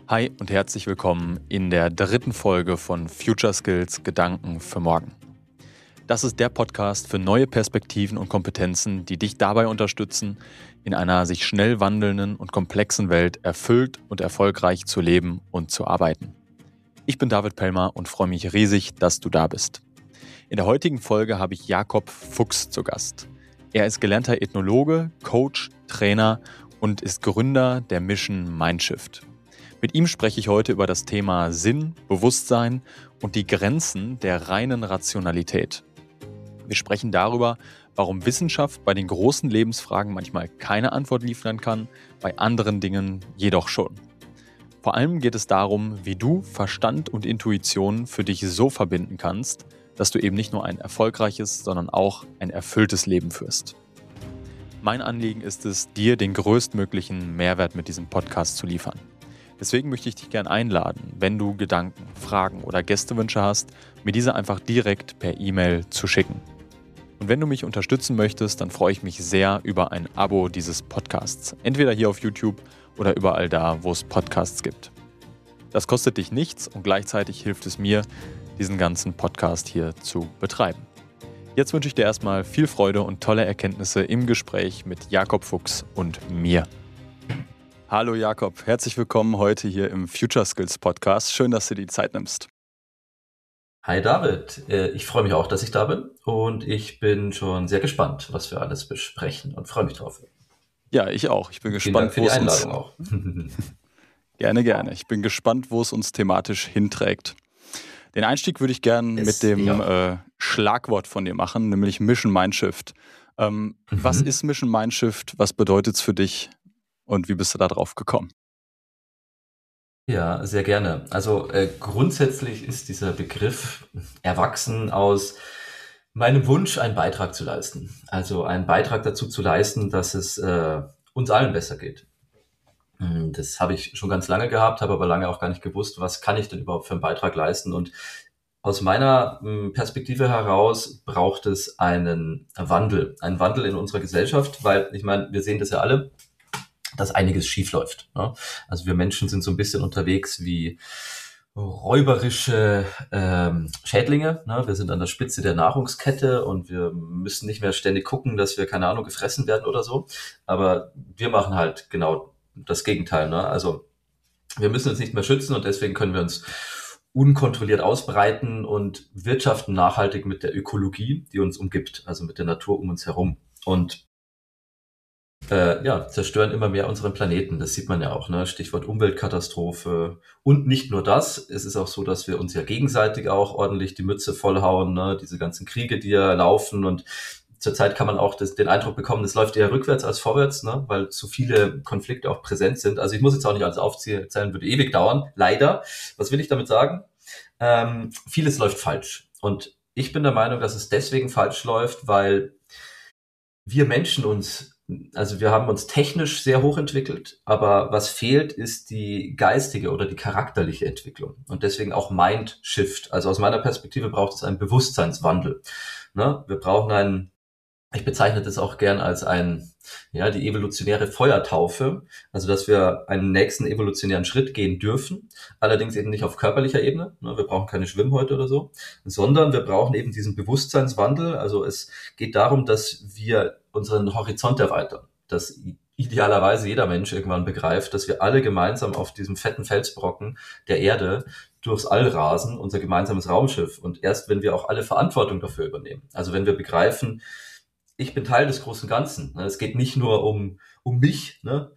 Hi und herzlich willkommen in der dritten Folge von Future Skills Gedanken für morgen. Das ist der Podcast für neue Perspektiven und Kompetenzen, die dich dabei unterstützen, in einer sich schnell wandelnden und komplexen Welt erfüllt und erfolgreich zu leben und zu arbeiten. Ich bin David Pellmer und freue mich riesig, dass du da bist. In der heutigen Folge habe ich Jakob Fuchs zu Gast. Er ist gelernter Ethnologe, Coach, Trainer und ist Gründer der Mission Mindshift. Mit ihm spreche ich heute über das Thema Sinn, Bewusstsein und die Grenzen der reinen Rationalität. Wir sprechen darüber, warum Wissenschaft bei den großen Lebensfragen manchmal keine Antwort liefern kann, bei anderen Dingen jedoch schon. Vor allem geht es darum, wie du Verstand und Intuition für dich so verbinden kannst, dass du eben nicht nur ein erfolgreiches, sondern auch ein erfülltes Leben führst. Mein Anliegen ist es, dir den größtmöglichen Mehrwert mit diesem Podcast zu liefern. Deswegen möchte ich dich gerne einladen, wenn du Gedanken, Fragen oder Gästewünsche hast, mir diese einfach direkt per E-Mail zu schicken. Und wenn du mich unterstützen möchtest, dann freue ich mich sehr über ein Abo dieses Podcasts. Entweder hier auf YouTube oder überall da, wo es Podcasts gibt. Das kostet dich nichts und gleichzeitig hilft es mir, diesen ganzen Podcast hier zu betreiben. Jetzt wünsche ich dir erstmal viel Freude und tolle Erkenntnisse im Gespräch mit Jakob Fuchs und mir. Hallo Jakob, herzlich willkommen heute hier im Future Skills Podcast. Schön, dass du dir die Zeit nimmst. Hi David, ich freue mich auch, dass ich da bin und ich bin schon sehr gespannt, was wir alles besprechen und freue mich drauf. Ja, ich auch. Ich bin Vielen Dank gespannt, für wo die es uns... Einladung auch. Gerne. Ich bin gespannt, wo es uns thematisch hinträgt. Den Einstieg würde ich gerne mit dem Schlagwort von dir machen, nämlich Mission Mindshift. Was ist Mission Mindshift? Was bedeutet es für dich? Und wie bist du da drauf gekommen? Ja, sehr gerne. Also grundsätzlich ist dieser Begriff erwachsen aus meinem Wunsch, einen Beitrag zu leisten. Also einen Beitrag dazu zu leisten, dass es uns allen besser geht. Das habe ich schon ganz lange gehabt, habe aber lange auch gar nicht gewusst, was kann ich denn überhaupt für einen Beitrag leisten. Und aus meiner Perspektive heraus braucht es einen Wandel in unserer Gesellschaft, weil ich meine, wir sehen das ja alle, dass einiges schief läuft. Ne? Also wir Menschen sind so ein bisschen unterwegs wie räuberische Schädlinge. Ne? Wir sind an der Spitze der Nahrungskette und wir müssen nicht mehr ständig gucken, dass wir, keine Ahnung, gefressen werden oder so. Aber wir machen halt genau das Gegenteil. Ne? Also wir müssen uns nicht mehr schützen und deswegen können wir uns unkontrolliert ausbreiten und wirtschaften nachhaltig mit der Ökologie, die uns umgibt, also mit der Natur um uns herum. Und zerstören immer mehr unseren Planeten. Das sieht man ja auch, ne? Stichwort Umweltkatastrophe. Und nicht nur das, es ist auch so, dass wir uns ja gegenseitig auch ordentlich die Mütze vollhauen, ne? Diese ganzen Kriege, die ja laufen und zurzeit kann man auch den Eindruck bekommen, es läuft eher rückwärts als vorwärts, ne? Weil zu viele Konflikte auch präsent sind. Also ich muss jetzt auch nicht alles aufzählen, würde ewig dauern, leider. Was will ich damit sagen? Vieles läuft falsch. Und ich bin der Meinung, dass es deswegen falsch läuft, weil wir Menschen also wir haben uns technisch sehr hochentwickelt, aber was fehlt, ist die geistige oder die charakterliche Entwicklung und deswegen auch Mindshift. Also aus meiner Perspektive braucht es einen Bewusstseinswandel. Ne? Wir brauchen ich bezeichne das auch gern als die evolutionäre Feuertaufe, also dass wir einen nächsten evolutionären Schritt gehen dürfen, allerdings eben nicht auf körperlicher Ebene, ne, wir brauchen keine Schwimmhäute oder so, sondern wir brauchen eben diesen Bewusstseinswandel, also es geht darum, dass wir unseren Horizont erweitern, dass idealerweise jeder Mensch irgendwann begreift, dass wir alle gemeinsam auf diesem fetten Felsbrocken der Erde durchs All rasen, unser gemeinsames Raumschiff, und erst wenn wir auch alle Verantwortung dafür übernehmen, also wenn wir begreifen, ich bin Teil des großen Ganzen. Es geht nicht nur um mich, ne?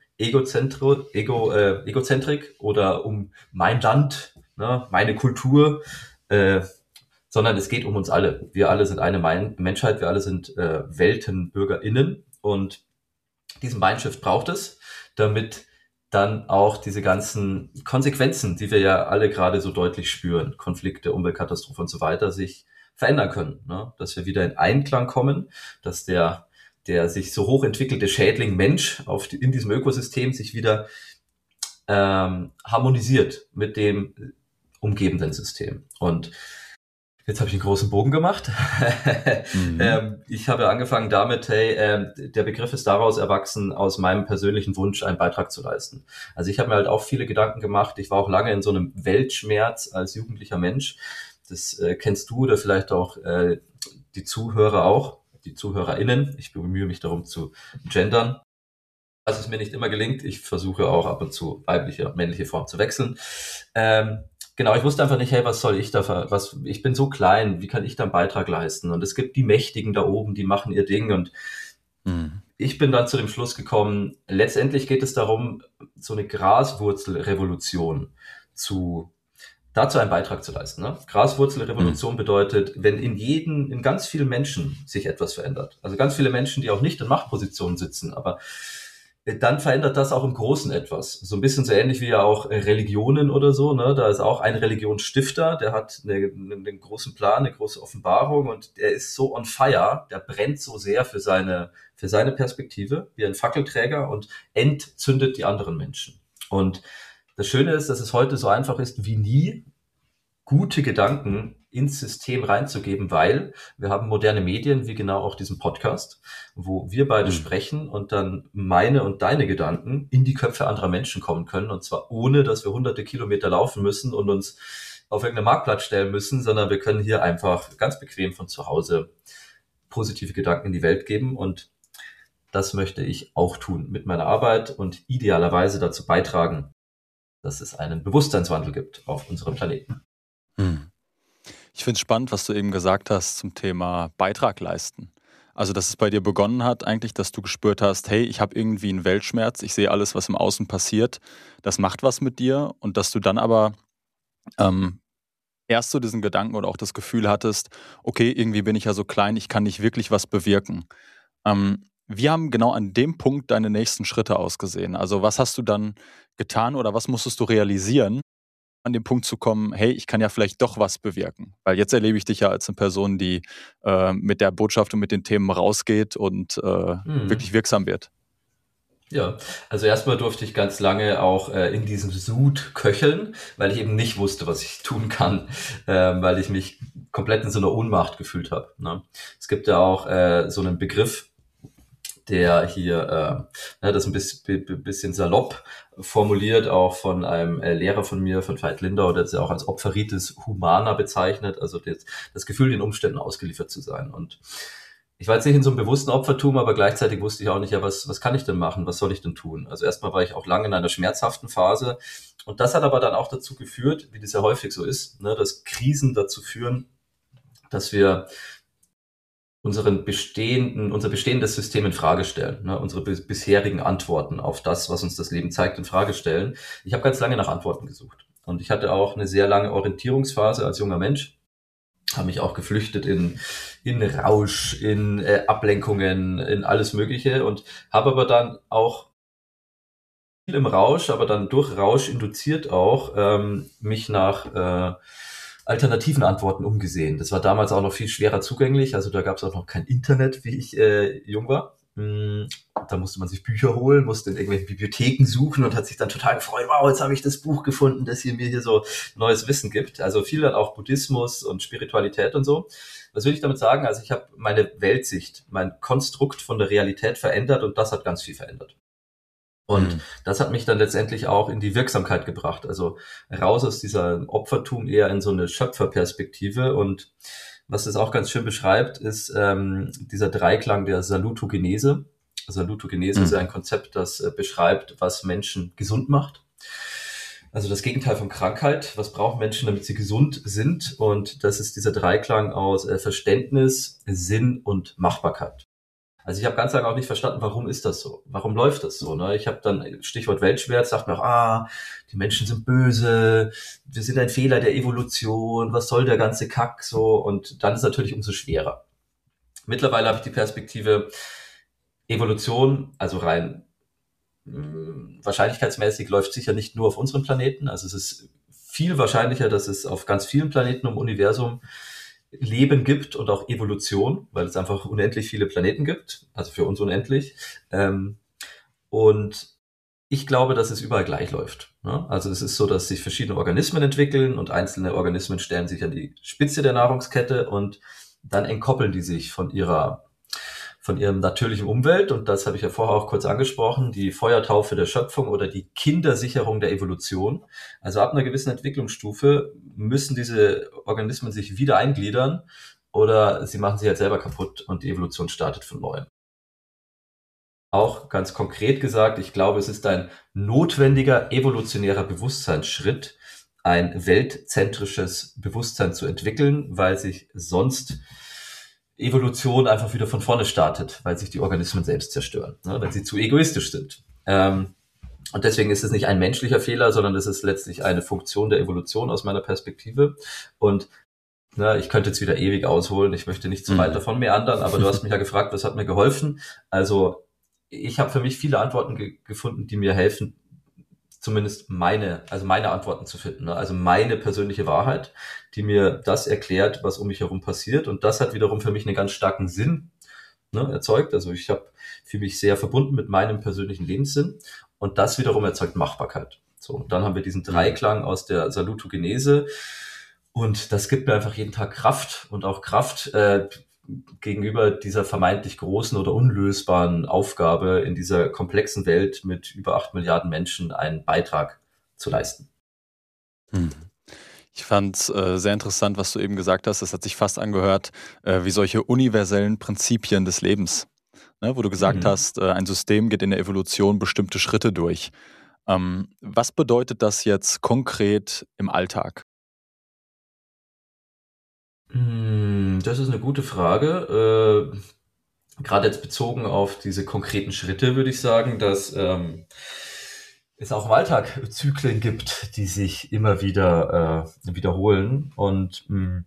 Egozentrik oder um mein Land, ne? Meine Kultur, sondern es geht um uns alle. Wir alle sind eine Menschheit, wir alle sind WeltenbürgerInnen und diesen Mindshift braucht es, damit dann auch diese ganzen Konsequenzen, die wir ja alle gerade so deutlich spüren, Konflikte, Umweltkatastrophe und so weiter, sich verändern können. Ne? Dass wir wieder in Einklang kommen, dass der sich so hochentwickelte Schädling Mensch in diesem Ökosystem sich wieder harmonisiert mit dem umgebenden System. Und Jetzt habe ich einen großen Bogen gemacht. Ich habe angefangen damit, hey, der Begriff ist daraus erwachsen, aus meinem persönlichen Wunsch, einen Beitrag zu leisten. Also ich habe mir halt auch viele Gedanken gemacht. Ich war auch lange in so einem Weltschmerz als jugendlicher Mensch. Das kennst du oder vielleicht auch die Zuhörer auch, die ZuhörerInnen. Ich bemühe mich darum zu gendern. Dass es mir nicht immer gelingt. Ich versuche auch ab und zu weibliche, männliche Form zu wechseln. Genau, ich wusste einfach nicht, hey, was soll ich da, ich bin so klein, wie kann ich da einen Beitrag leisten? Und es gibt die Mächtigen da oben, die machen ihr Ding und ich bin dann zu dem Schluss gekommen, letztendlich geht es darum, so eine Graswurzelrevolution dazu einen Beitrag zu leisten. Ne? Graswurzelrevolution bedeutet, wenn in ganz vielen Menschen sich etwas verändert. Also ganz viele Menschen, die auch nicht in Machtpositionen sitzen, aber dann verändert das auch im Großen etwas. So ein bisschen so ähnlich wie ja auch Religionen oder so. Ne? Da ist auch ein Religionsstifter, der hat einen großen Plan, eine große Offenbarung und der ist so on fire, der brennt so sehr für seine Perspektive wie ein Fackelträger und entzündet die anderen Menschen. Und das Schöne ist, dass es heute so einfach ist wie nie, gute Gedanken ins System reinzugeben, weil wir haben moderne Medien, wie genau auch diesen Podcast, wo wir beide sprechen und dann meine und deine Gedanken in die Köpfe anderer Menschen kommen können, und zwar ohne, dass wir hunderte Kilometer laufen müssen und uns auf irgendeinen Marktplatz stellen müssen, sondern wir können hier einfach ganz bequem von zu Hause positive Gedanken in die Welt geben, und das möchte ich auch tun mit meiner Arbeit und idealerweise dazu beitragen, dass es einen Bewusstseinswandel gibt auf unserem Planeten. Ich finde es spannend, was du eben gesagt hast zum Thema Beitrag leisten. Also, dass es bei dir begonnen hat, eigentlich, dass du gespürt hast, hey, ich habe irgendwie einen Weltschmerz, ich sehe alles, was im Außen passiert, das macht was mit dir, und dass du dann aber erst so diesen Gedanken oder auch das Gefühl hattest, okay, irgendwie bin ich ja so klein, ich kann nicht wirklich was bewirken. Wie haben genau an dem Punkt deine nächsten Schritte ausgesehen? Also, was hast du dann getan oder was musstest du realisieren, an den Punkt zu kommen, hey, ich kann ja vielleicht doch was bewirken? Weil jetzt erlebe ich dich ja als eine Person, die mit der Botschaft und mit den Themen rausgeht und wirklich wirksam wird. Ja, also erstmal durfte ich ganz lange auch in diesem Sud köcheln, weil ich eben nicht wusste, was ich tun kann, weil ich mich komplett in so einer Ohnmacht gefühlt habe. Ne? Es gibt ja auch so einen Begriff, der hier das ein bisschen salopp formuliert, auch von einem Lehrer von mir, von Veit Lindau, der es ja auch als Opferitis humana bezeichnet, also das Gefühl, den Umständen ausgeliefert zu sein. Und ich war jetzt nicht in so einem bewussten Opfertum, aber gleichzeitig wusste ich auch nicht, ja, was kann ich denn machen, was soll ich denn tun? Also erstmal war ich auch lange in einer schmerzhaften Phase, und das hat aber dann auch dazu geführt, wie das ja häufig so ist, ne, dass Krisen dazu führen, dass wir unser bestehendes System in Frage stellen, ne, unsere bisherigen Antworten auf das, was uns das Leben zeigt, in Frage stellen. Ich habe ganz lange nach Antworten gesucht, und ich hatte auch eine sehr lange Orientierungsphase als junger Mensch, habe mich auch geflüchtet in Rausch, in Ablenkungen, in alles Mögliche, und habe aber dann auch viel im Rausch, aber dann durch Rausch induziert auch mich nach alternativen Antworten umgesehen. Das war damals auch noch viel schwerer zugänglich, also da gab es auch noch kein Internet, wie ich jung war. Da musste man sich Bücher holen, musste in irgendwelchen Bibliotheken suchen und hat sich dann total gefreut, wow, jetzt habe ich das Buch gefunden, das mir hier so neues Wissen gibt. Also viel dann auch Buddhismus und Spiritualität und so. Was will ich damit sagen? Also ich habe meine Weltsicht, mein Konstrukt von der Realität verändert, und das hat ganz viel verändert. Und das hat mich dann letztendlich auch in die Wirksamkeit gebracht. Also raus aus dieser Opfertum eher in so eine Schöpferperspektive. Und was das auch ganz schön beschreibt, ist dieser Dreiklang der Salutogenese. Salutogenese ist ein Konzept, das beschreibt, was Menschen gesund macht. Also das Gegenteil von Krankheit. Was brauchen Menschen, damit sie gesund sind? Und das ist dieser Dreiklang aus Verständnis, Sinn und Machbarkeit. Also ich habe ganz lange auch nicht verstanden, warum ist das so? Warum läuft das so? Ne? Ich habe dann, Stichwort Weltschmerz, dachte mir auch, die Menschen sind böse, wir sind ein Fehler der Evolution, was soll der ganze Kack so? Und dann ist es natürlich umso schwerer. Mittlerweile habe ich die Perspektive Evolution, also rein wahrscheinlichkeitsmäßig läuft sicher nicht nur auf unserem Planeten. Also es ist viel wahrscheinlicher, dass es auf ganz vielen Planeten im Universum Leben gibt und auch Evolution, weil es einfach unendlich viele Planeten gibt, also für uns unendlich. Und Ich glaube, dass es überall gleich läuft. Ne? Also es ist so, dass sich verschiedene Organismen entwickeln und einzelne Organismen stellen sich an die Spitze der Nahrungskette und dann entkoppeln die sich von ihrem natürlichen Umwelt. Und das habe ich ja vorher auch kurz angesprochen, die Feuertaufe der Schöpfung oder die Kindersicherung der Evolution. Also ab einer gewissen Entwicklungsstufe müssen diese Organismen sich wieder eingliedern oder sie machen sich halt selber kaputt und die Evolution startet von neuem. Auch ganz konkret gesagt, ich glaube, es ist ein notwendiger evolutionärer Bewusstseinsschritt, ein weltzentrisches Bewusstsein zu entwickeln, weil sich sonst Evolution einfach wieder von vorne startet, weil sich die Organismen selbst zerstören, ne, wenn sie zu egoistisch sind. Und deswegen ist es nicht ein menschlicher Fehler, sondern es ist letztlich eine Funktion der Evolution aus meiner Perspektive. Und ich könnte jetzt wieder ewig ausholen, ich möchte nicht zu weit davon meandern, aber du hast mich ja gefragt, was hat mir geholfen? Also ich habe für mich viele Antworten gefunden, die mir helfen, zumindest meine Antworten zu finden. Ne? Also meine persönliche Wahrheit, die mir das erklärt, was um mich herum passiert. Und das hat wiederum für mich einen ganz starken Sinn, ne, erzeugt. Also ich fühle mich sehr verbunden mit meinem persönlichen Lebenssinn. Und das wiederum erzeugt Machbarkeit. So, und dann haben wir diesen Dreiklang aus der Salutogenese. Und das gibt mir einfach jeden Tag Kraft und auch Kraft, gegenüber dieser vermeintlich großen oder unlösbaren Aufgabe in dieser komplexen Welt mit über 8 Milliarden Menschen einen Beitrag zu leisten. Ich fand es sehr interessant, was du eben gesagt hast. Das hat sich fast angehört wie solche universellen Prinzipien des Lebens, ne? Wo du gesagt hast, ein System geht in der Evolution bestimmte Schritte durch. Was bedeutet das jetzt konkret im Alltag? Das ist eine gute Frage. Gerade jetzt bezogen auf diese konkreten Schritte würde ich sagen, dass es auch im Alltag Zyklen gibt, die sich immer wieder wiederholen und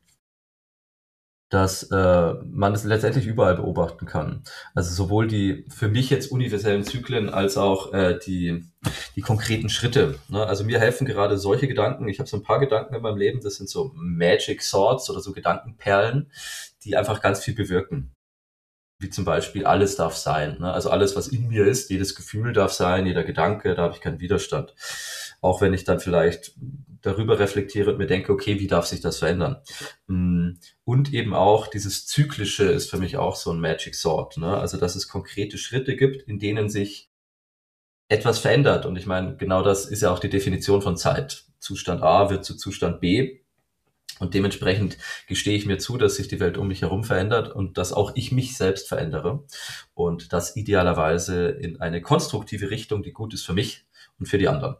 dass man es letztendlich überall beobachten kann. Also sowohl die für mich jetzt universellen Zyklen als auch die konkreten Schritte. Ne? Also mir helfen gerade solche Gedanken. Ich habe so ein paar Gedanken in meinem Leben, das sind so Magic Swords oder so Gedankenperlen, die einfach ganz viel bewirken. Wie zum Beispiel, alles darf sein. Ne? Also alles, was in mir ist, jedes Gefühl darf sein, jeder Gedanke, da habe ich keinen Widerstand. Auch wenn ich dann vielleicht darüber reflektiere und mir denke, okay, wie darf sich das verändern? Und eben auch dieses Zyklische ist für mich auch so ein Magic Sword. Ne? Also dass es konkrete Schritte gibt, in denen sich etwas verändert. Und ich meine, genau das ist ja auch die Definition von Zeit. Zustand A wird zu Zustand B. Und dementsprechend gestehe ich mir zu, dass sich die Welt um mich herum verändert und dass auch ich mich selbst verändere. Und das idealerweise in eine konstruktive Richtung, die gut ist für mich und für die anderen.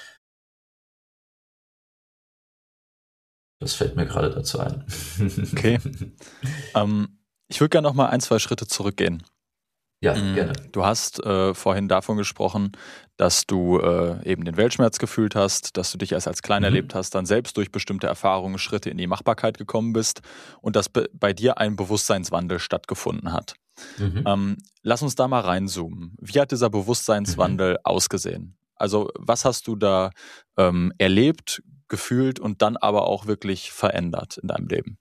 Das fällt mir gerade dazu ein. Okay. Ich würde gerne noch mal 1, 2 Schritte zurückgehen. Ja, gerne. Du hast vorhin davon gesprochen, dass du eben den Weltschmerz gefühlt hast, dass du dich erst als klein erlebt hast, dann selbst durch bestimmte Erfahrungen Schritte in die Machbarkeit gekommen bist und dass bei dir ein Bewusstseinswandel stattgefunden hat. Lass uns da mal reinzoomen. Wie hat dieser Bewusstseinswandel ausgesehen? Also was hast du da erlebt, gefühlt und dann aber auch wirklich verändert in deinem Leben?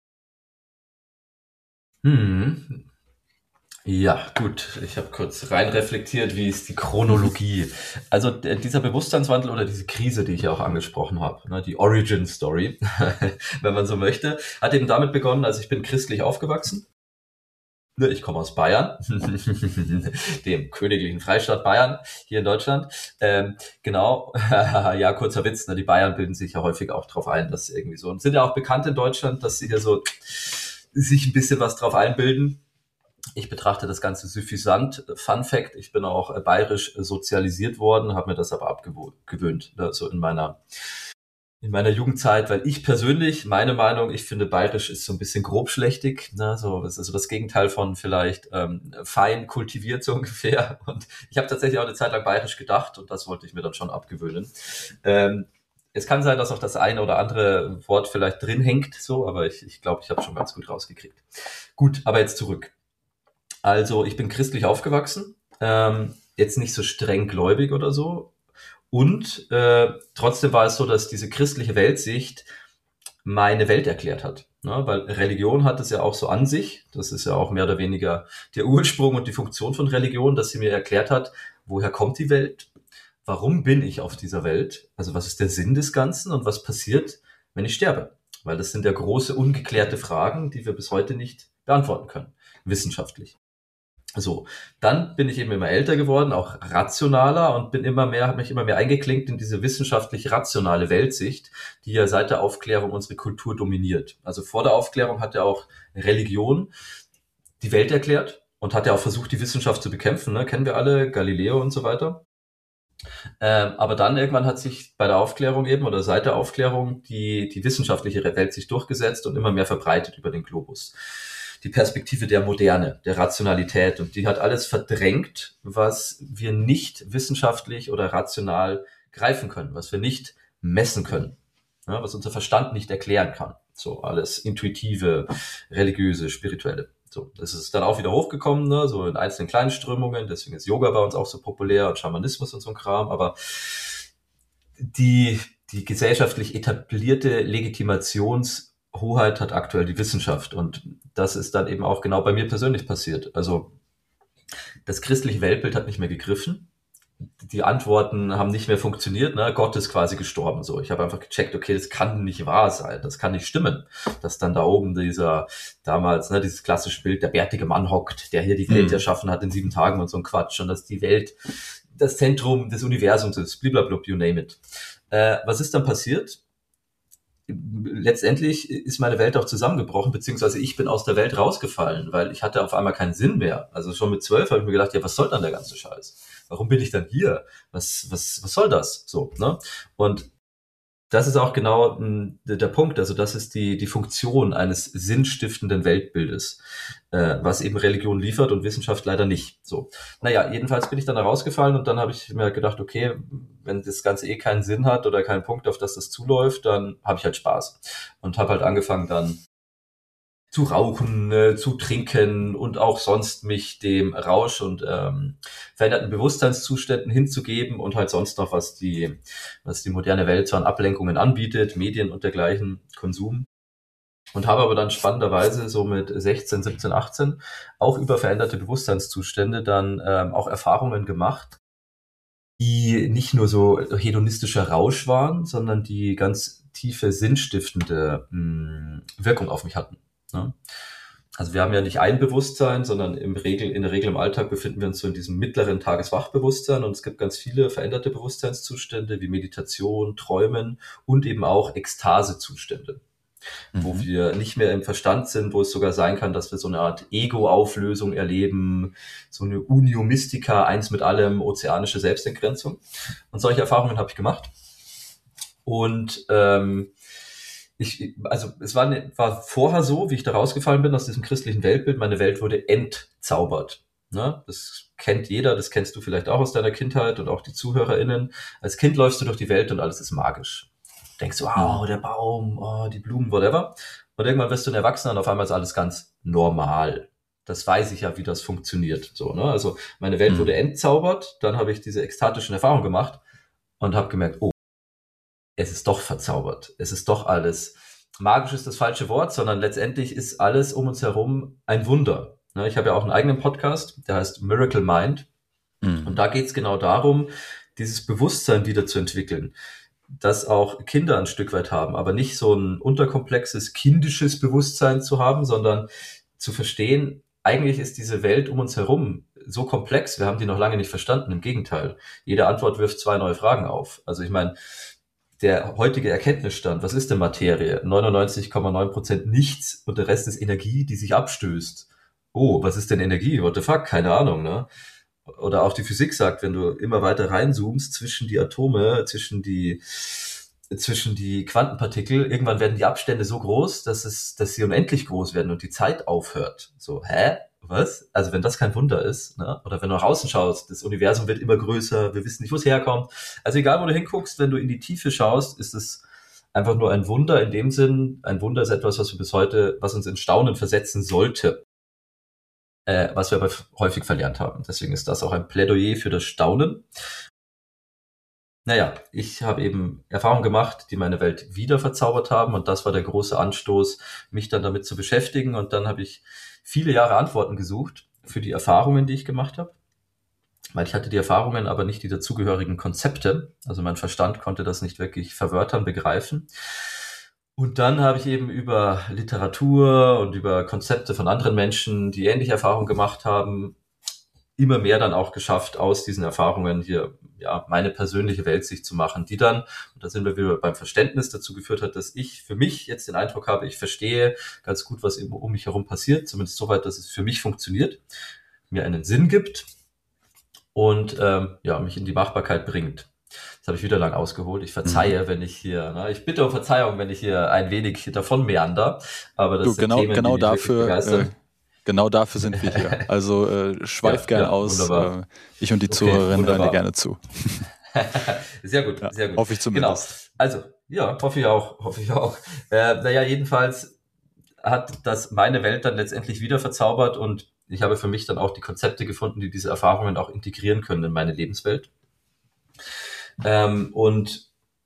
Ja, gut. Ich habe kurz rein reflektiert, wie ist die Chronologie. Also dieser Bewusstseinswandel oder diese Krise, die ich ja auch angesprochen habe, ne, die Origin Story, wenn man so möchte, hat eben damit begonnen, also ich bin christlich aufgewachsen. Ich komme aus Bayern, dem königlichen Freistaat Bayern hier in Deutschland. Genau, ja, kurzer Witz, ne, die Bayern bilden sich ja häufig auch drauf ein, dass irgendwie so, und sind ja auch bekannt in Deutschland, dass sie hier so sich ein bisschen was drauf einbilden. Ich betrachte das Ganze suffisant. Fun Fact, ich bin auch bayerisch sozialisiert worden, habe mir das aber abgewöhnt, ne, so in meiner Jugendzeit, weil ich persönlich, meine Meinung, ich finde, bayerisch ist so ein bisschen grobschlächtig, ne? So, das ist so das Gegenteil von vielleicht fein kultiviert so ungefähr. Und ich habe tatsächlich auch eine Zeit lang bayerisch gedacht und das wollte ich mir dann schon abgewöhnen. Es kann sein, dass auch das eine oder andere Wort vielleicht drin hängt, so, aber ich glaube, ich habe schon ganz gut rausgekriegt. Gut, aber jetzt zurück. Also ich bin christlich aufgewachsen, jetzt nicht so streng gläubig oder so. Und trotzdem war es so, dass diese christliche Weltsicht meine Welt erklärt hat. Ne? Weil Religion hat es ja auch so an sich. Das ist ja auch mehr oder weniger der Ursprung und die Funktion von Religion, dass sie mir erklärt hat, woher kommt die Welt, warum bin ich auf dieser Welt? Also was ist der Sinn des Ganzen und was passiert, wenn ich sterbe? Weil das sind ja große ungeklärte Fragen, die wir bis heute nicht beantworten können, wissenschaftlich. So, dann bin ich eben immer älter geworden, auch rationaler und habe mich immer mehr eingeklinkt in diese wissenschaftlich rationale Weltsicht, die ja seit der Aufklärung unsere Kultur dominiert. Also vor der Aufklärung hat ja auch Religion die Welt erklärt und hat ja auch versucht, die Wissenschaft zu bekämpfen, ne? Kennen wir alle, Galileo und so weiter. Aber dann irgendwann hat sich bei der Aufklärung eben oder seit der Aufklärung die wissenschaftliche Welt sich durchgesetzt und immer mehr verbreitet über den Globus. Die Perspektive der Moderne, der Rationalität, und die hat alles verdrängt, was wir nicht wissenschaftlich oder rational greifen können, was wir nicht messen können, ja, was unser Verstand nicht erklären kann. So alles intuitive, religiöse, spirituelle. So, das ist dann auch wieder hochgekommen, ne, so in einzelnen kleinen Strömungen. Deswegen ist Yoga bei uns auch so populär und Schamanismus und so ein Kram. Aber die gesellschaftlich etablierte Legitimationshoheit hat aktuell die Wissenschaft. Und das ist dann eben auch genau bei mir persönlich passiert. Also das christliche Weltbild hat nicht mehr gegriffen. Die Antworten haben nicht mehr funktioniert, ne? Gott ist quasi gestorben. So, ich habe einfach gecheckt, okay, das kann nicht wahr sein, das kann nicht stimmen, dass dann da oben damals, ne, dieses klassische Bild, der bärtige Mann hockt, der hier die Welt erschaffen hat in 7 Tagen und so ein Quatsch, und dass die Welt das Zentrum des Universums ist, blablabla, you name it. Was ist dann passiert? Letztendlich ist meine Welt auch zusammengebrochen, beziehungsweise ich bin aus der Welt rausgefallen, weil ich hatte auf einmal keinen Sinn mehr. Also schon mit 12 habe ich mir gedacht, ja, was soll dann der ganze Scheiß? Warum bin ich dann hier? Was soll das? So, ne? Und das ist auch genau der Punkt. Also das ist die Funktion eines sinnstiftenden Weltbildes, was eben Religion liefert und Wissenschaft leider nicht. So, naja, jedenfalls bin ich dann da rausgefallen und dann habe ich mir gedacht, okay, wenn das Ganze keinen Sinn hat oder keinen Punkt, auf das zuläuft, dann habe ich halt Spaß und habe halt angefangen dann zu rauchen, zu trinken und auch sonst mich dem Rausch und veränderten Bewusstseinszuständen hinzugeben und halt sonst noch, was die moderne Welt so an Ablenkungen anbietet, Medien und dergleichen, Konsum. Und habe aber dann spannenderweise so mit 16, 17, 18 auch über veränderte Bewusstseinszustände dann auch Erfahrungen gemacht, die nicht nur so hedonistischer Rausch waren, sondern die ganz tiefe sinnstiftende Wirkung auf mich hatten. Ne? Also wir haben ja nicht ein Bewusstsein, sondern in der Regel im Alltag befinden wir uns so in diesem mittleren Tageswachbewusstsein, und es gibt ganz viele veränderte Bewusstseinszustände wie Meditation, Träumen und eben auch Ekstasezustände, wo wir nicht mehr im Verstand sind, wo es sogar sein kann, dass wir so eine Art Ego-Auflösung erleben, so eine Unio Mystica, eins mit allem, ozeanische Selbstentgrenzung. Und solche Erfahrungen habe ich gemacht. Und es war vorher so, wie ich da rausgefallen bin aus diesem christlichen Weltbild, meine Welt wurde entzaubert. Ne? Das kennt jeder, das kennst du vielleicht auch aus deiner Kindheit und auch die ZuhörerInnen. Als Kind läufst du durch die Welt und alles ist magisch. Denkst du, wow, der Baum, oh, die Blumen, whatever. Und irgendwann wirst du ein Erwachsener und auf einmal ist alles ganz normal. Das weiß ich ja, wie das funktioniert. So, ne? Also meine Welt wurde entzaubert, dann habe ich diese ekstatischen Erfahrungen gemacht und habe gemerkt, oh, es ist doch verzaubert. Es ist doch alles. Magisch ist das falsche Wort, sondern letztendlich ist alles um uns herum ein Wunder. Ne? Ich habe ja auch einen eigenen Podcast, der heißt Miracle Mind. Und da geht es genau darum, dieses Bewusstsein wieder zu entwickeln, das auch Kinder ein Stück weit haben, aber nicht so ein unterkomplexes, kindisches Bewusstsein zu haben, sondern zu verstehen, eigentlich ist diese Welt um uns herum so komplex, wir haben die noch lange nicht verstanden. Im Gegenteil, jede Antwort wirft 2 neue Fragen auf. Also ich meine, der heutige Erkenntnisstand, was ist denn Materie? 99,9% nichts und der Rest ist Energie, die sich abstößt. Oh, was ist denn Energie? What the fuck? Keine Ahnung, ne? Oder auch die Physik sagt, wenn du immer weiter reinzoomst zwischen die Atome, zwischen die Quantenpartikel, irgendwann werden die Abstände so groß, dass sie unendlich groß werden und die Zeit aufhört. So, hä? Was? Also wenn das kein Wunder ist, ne? Oder wenn du nach außen schaust, das Universum wird immer größer, wir wissen nicht, wo es herkommt. Also egal, wo du hinguckst, wenn du in die Tiefe schaust, ist es einfach nur ein Wunder in dem Sinn. Ein Wunder ist etwas, was wir bis heute, was uns in Staunen versetzen sollte, was wir aber häufig verlernt haben. Deswegen ist das auch ein Plädoyer für das Staunen. Naja, ich habe eben Erfahrungen gemacht, die meine Welt wieder verzaubert haben, und das war der große Anstoß, mich dann damit zu beschäftigen, und dann habe ich viele Jahre Antworten gesucht für die Erfahrungen, die ich gemacht habe. weil ich hatte die Erfahrungen, aber nicht die dazugehörigen Konzepte. Also mein Verstand konnte das nicht wirklich verwörtern, begreifen. Und dann habe ich eben über Literatur und über Konzepte von anderen Menschen, die ähnliche Erfahrungen gemacht haben, immer mehr dann auch geschafft, aus diesen Erfahrungen hier ja meine persönliche Weltsicht zu machen, die dann, und da sind wir wieder beim Verständnis, dazu geführt hat, dass ich für mich jetzt den Eindruck habe, ich verstehe ganz gut, was eben um mich herum passiert, zumindest soweit, dass es für mich funktioniert, mir einen Sinn gibt und ja, mich in die Machbarkeit bringt. Das habe ich wieder lang ausgeholt. Ich verzeihe, wenn ich hier, ich bitte um Verzeihung, wenn ich hier ein wenig davon meander, aber das Du, sind Themen, die mich wirklich begeistern. genau dafür sind wir hier. Also schweif Ja, gern ja, aus. wunderbar. Ich und die Okay, Zuhörerinnen hören dir wunderbar. gerne zu. Sehr gut, Ja, sehr gut. hoffe ich Genau. zumindest. Also, ja, hoffe ich auch, hoffe ich auch. Naja, jedenfalls hat das meine Welt dann letztendlich wieder verzaubert und ich habe für mich dann auch die Konzepte gefunden, die diese Erfahrungen auch integrieren können in meine Lebenswelt. Und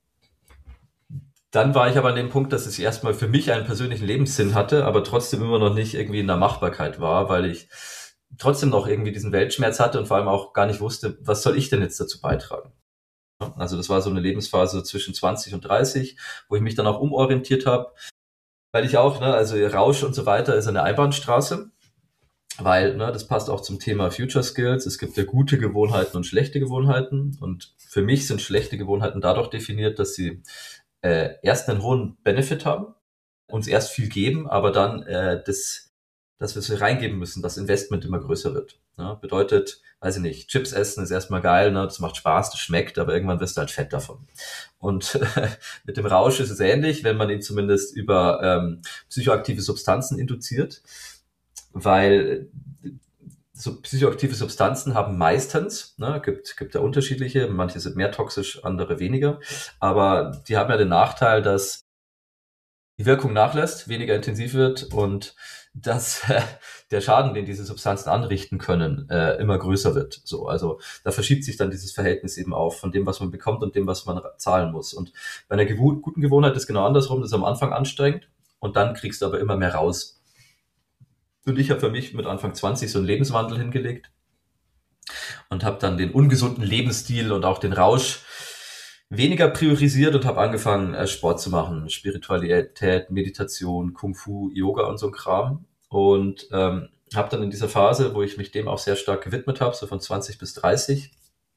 dann war ich aber an dem Punkt, dass ich erstmal für mich einen persönlichen Lebenssinn hatte, aber trotzdem immer noch nicht irgendwie in der Machbarkeit war, weil ich trotzdem noch irgendwie diesen Weltschmerz hatte und vor allem auch gar nicht wusste, was soll ich denn jetzt dazu beitragen? Also das war so eine Lebensphase zwischen 20 und 30, wo ich mich dann auch umorientiert habe, weil ich auch, also Rausch und so weiter ist eine Einbahnstraße, weil das passt auch zum Thema Future Skills. Es gibt ja gute Gewohnheiten und schlechte Gewohnheiten und für mich sind schlechte Gewohnheiten dadurch definiert, dass sie erst einen hohen Benefit haben, uns erst viel geben, aber dann dass wir es reingeben müssen, das Investment immer größer wird. Ne? Bedeutet, weiß ich nicht, Chips essen ist erstmal geil, das macht Spaß, das schmeckt, aber irgendwann wirst du halt fett davon. Und mit dem Rausch ist es ähnlich, wenn man ihn zumindest über psychoaktive Substanzen induziert, weil so psychoaktive Substanzen haben meistens, gibt ja unterschiedliche, manche sind mehr toxisch, andere weniger, aber die haben ja den Nachteil, dass die Wirkung nachlässt, weniger intensiv wird und dass der Schaden, den diese Substanzen anrichten können, immer größer wird. So, also da verschiebt sich dann dieses Verhältnis eben auf von dem, was man bekommt und dem, was man zahlen muss. Und bei einer guten Gewohnheit ist genau andersrum, das ist am Anfang anstrengend und dann kriegst du aber immer mehr raus. Und ich habe für mich mit Anfang 20 so einen Lebenswandel hingelegt und habe dann den ungesunden Lebensstil und auch den Rausch weniger priorisiert und habe angefangen, Sport zu machen, Spiritualität, Meditation, Kung Fu, Yoga und so ein Kram. Und habe dann in dieser Phase, wo ich mich dem auch sehr stark gewidmet habe, so von 20 bis 30,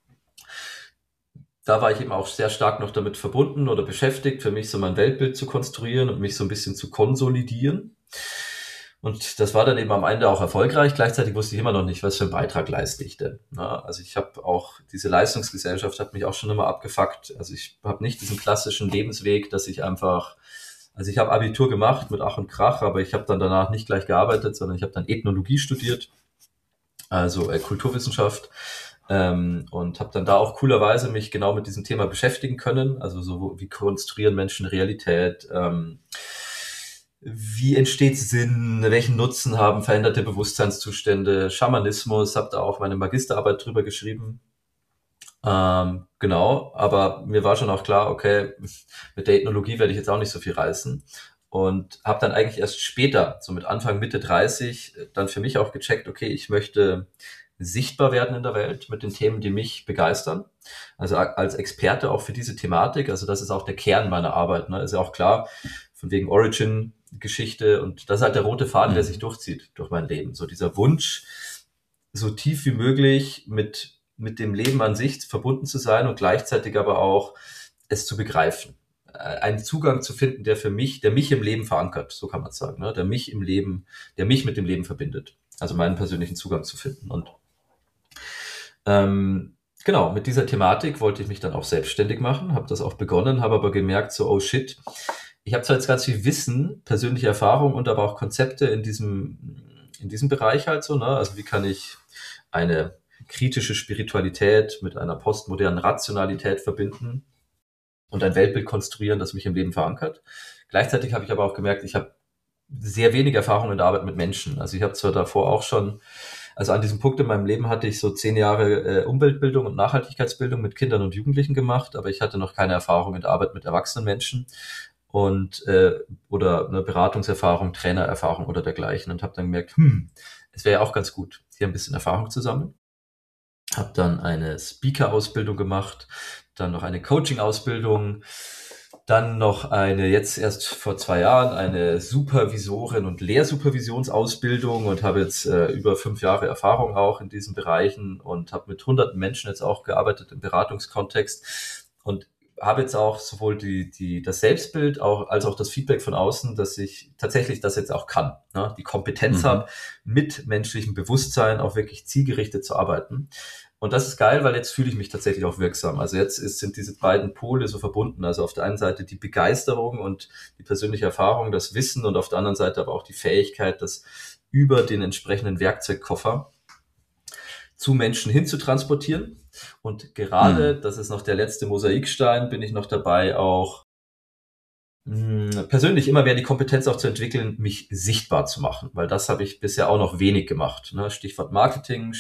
da war ich eben auch sehr stark noch damit verbunden oder beschäftigt, für mich so mein Weltbild zu konstruieren und mich so ein bisschen zu konsolidieren. Und das war dann eben am Ende auch erfolgreich. Gleichzeitig wusste ich immer noch nicht, was für einen Beitrag leiste ich denn. Also ich habe auch, diese Leistungsgesellschaft hat mich auch schon immer abgefuckt. Also ich habe nicht diesen klassischen Lebensweg, dass ich einfach, also ich habe Abitur gemacht mit Ach und Krach, aber ich habe dann danach nicht gleich gearbeitet, sondern ich habe dann Ethnologie studiert, also Kulturwissenschaft. Und habe dann da auch coolerweise mich genau mit diesem Thema beschäftigen können. Also so, wie konstruieren Menschen Realität, wie entsteht Sinn, welchen Nutzen haben veränderte Bewusstseinszustände, Schamanismus, habe da auch meine Magisterarbeit drüber geschrieben. Genau, aber mir war schon auch klar, okay, mit der Ethnologie werde ich jetzt auch nicht so viel reißen. Und habe dann eigentlich erst später, so mit Anfang, Mitte 30, dann für mich auch gecheckt, okay, ich möchte sichtbar werden in der Welt mit den Themen, die mich begeistern. Also als Experte auch für diese Thematik. Also das ist auch der Kern meiner Arbeit. Ist ja auch klar, von wegen Origin-Geschichte. Und das ist halt der rote Faden, der sich durchzieht durch mein Leben. So dieser Wunsch, so tief wie möglich mit dem Leben an sich verbunden zu sein und gleichzeitig aber auch es zu begreifen. Einen Zugang zu finden, der mich im Leben verankert, so kann man es sagen, der mich mit dem Leben verbindet. Also meinen persönlichen Zugang zu finden. Und genau, mit dieser Thematik wollte ich mich dann auch selbstständig machen, habe das auch begonnen, habe aber gemerkt, so, oh shit, ich habe zwar jetzt ganz viel Wissen, persönliche Erfahrung und aber auch Konzepte in diesem Bereich halt so, also wie kann ich eine kritische Spiritualität mit einer postmodernen Rationalität verbinden und ein Weltbild konstruieren, das mich im Leben verankert. Gleichzeitig habe ich aber auch gemerkt, ich habe sehr wenig Erfahrung in der Arbeit mit Menschen. Also ich habe zwar davor auch schon, also an diesem Punkt in meinem Leben hatte ich so 10 Jahre Umweltbildung und Nachhaltigkeitsbildung mit Kindern und Jugendlichen gemacht, aber ich hatte noch keine Erfahrung in der Arbeit mit erwachsenen Menschen und oder eine Beratungserfahrung, Trainererfahrung oder dergleichen und habe dann gemerkt, es wäre ja auch ganz gut, hier ein bisschen Erfahrung zu sammeln. habe dann eine Speaker-Ausbildung gemacht, dann noch eine Coaching-Ausbildung, dann noch jetzt erst vor 2 Jahren, eine Supervisorin- und Lehrsupervisionsausbildung und habe jetzt über 5 Jahre Erfahrung auch in diesen Bereichen und habe mit hunderten Menschen jetzt auch gearbeitet im Beratungskontext und habe jetzt auch sowohl das Selbstbild als auch das Feedback von außen, dass ich tatsächlich das jetzt auch kann, ne? Die Kompetenz habe, mit menschlichem Bewusstsein auch wirklich zielgerichtet zu arbeiten. Und das ist geil, weil jetzt fühle ich mich tatsächlich auch wirksam. Also sind diese beiden Pole so verbunden. Also auf der einen Seite die Begeisterung und die persönliche Erfahrung, das Wissen und auf der anderen Seite aber auch die Fähigkeit, das über den entsprechenden Werkzeugkoffer zu Menschen hin zu transportieren. Und gerade, das ist noch der letzte Mosaikstein, bin ich noch dabei, auch persönlich immer mehr die Kompetenz auch zu entwickeln, mich sichtbar zu machen, weil das habe ich bisher auch noch wenig gemacht. Ne? Stichwort Marketing,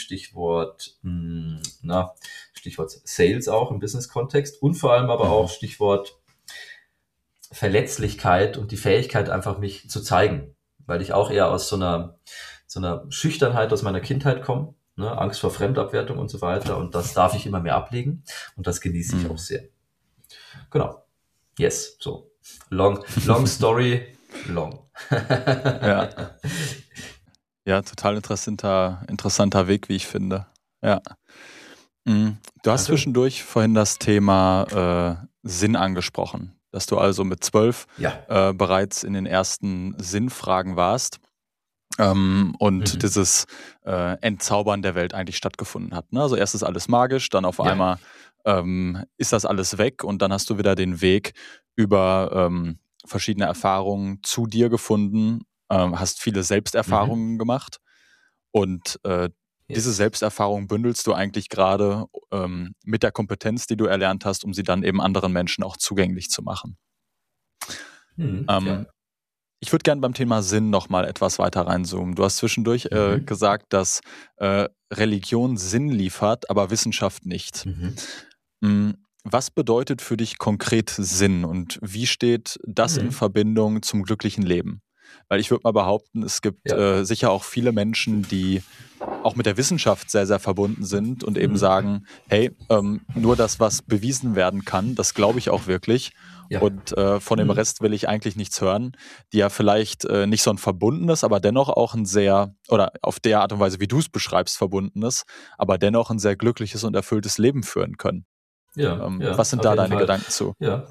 Stichwort Sales auch im Business-Kontext und vor allem aber auch Stichwort Verletzlichkeit und die Fähigkeit, einfach mich zu zeigen, weil ich auch eher aus so einer Schüchternheit aus meiner Kindheit komme, ne? Angst vor Fremdabwertung und so weiter und das darf ich immer mehr ablegen und das genieße ich auch sehr. Genau. Yes, so. Long story, long. Ja. Ja, total interessanter Weg, wie ich finde. Ja. Du hast Danke. zwischendurch vorhin das Thema Sinn angesprochen, dass du also mit 12 Ja. bereits in den ersten Sinnfragen warst und dieses Entzaubern der Welt eigentlich stattgefunden hat. Ne? Also erst ist alles magisch, dann auf einmal ist das alles weg und dann hast du wieder den Weg über verschiedene Erfahrungen zu dir gefunden, hast viele Selbsterfahrungen gemacht und diese Yes. Selbsterfahrung bündelst du eigentlich gerade mit der Kompetenz, die du erlernt hast, um sie dann eben anderen Menschen auch zugänglich zu machen. Ja. Ich würde gerne beim Thema Sinn noch mal etwas weiter reinzoomen. Du hast zwischendurch gesagt, dass Religion Sinn liefert, aber Wissenschaft nicht. Was bedeutet für dich konkret Sinn und wie steht das in Verbindung zum glücklichen Leben? Weil ich würde mal behaupten, es gibt sicher auch viele Menschen, die auch mit der Wissenschaft sehr, sehr verbunden sind und eben sagen, hey, nur das, was bewiesen werden kann, das glaube ich auch wirklich. Ja. Und von dem Rest will ich eigentlich nichts hören, die ja vielleicht nicht so ein verbundenes, aber dennoch auch ein sehr, oder auf der Art und Weise, wie du es beschreibst, verbundenes, aber dennoch ein sehr glückliches und erfülltes Leben führen können. Ja, Was sind auf da jeden deine Fall. Gedanken zu? Ja,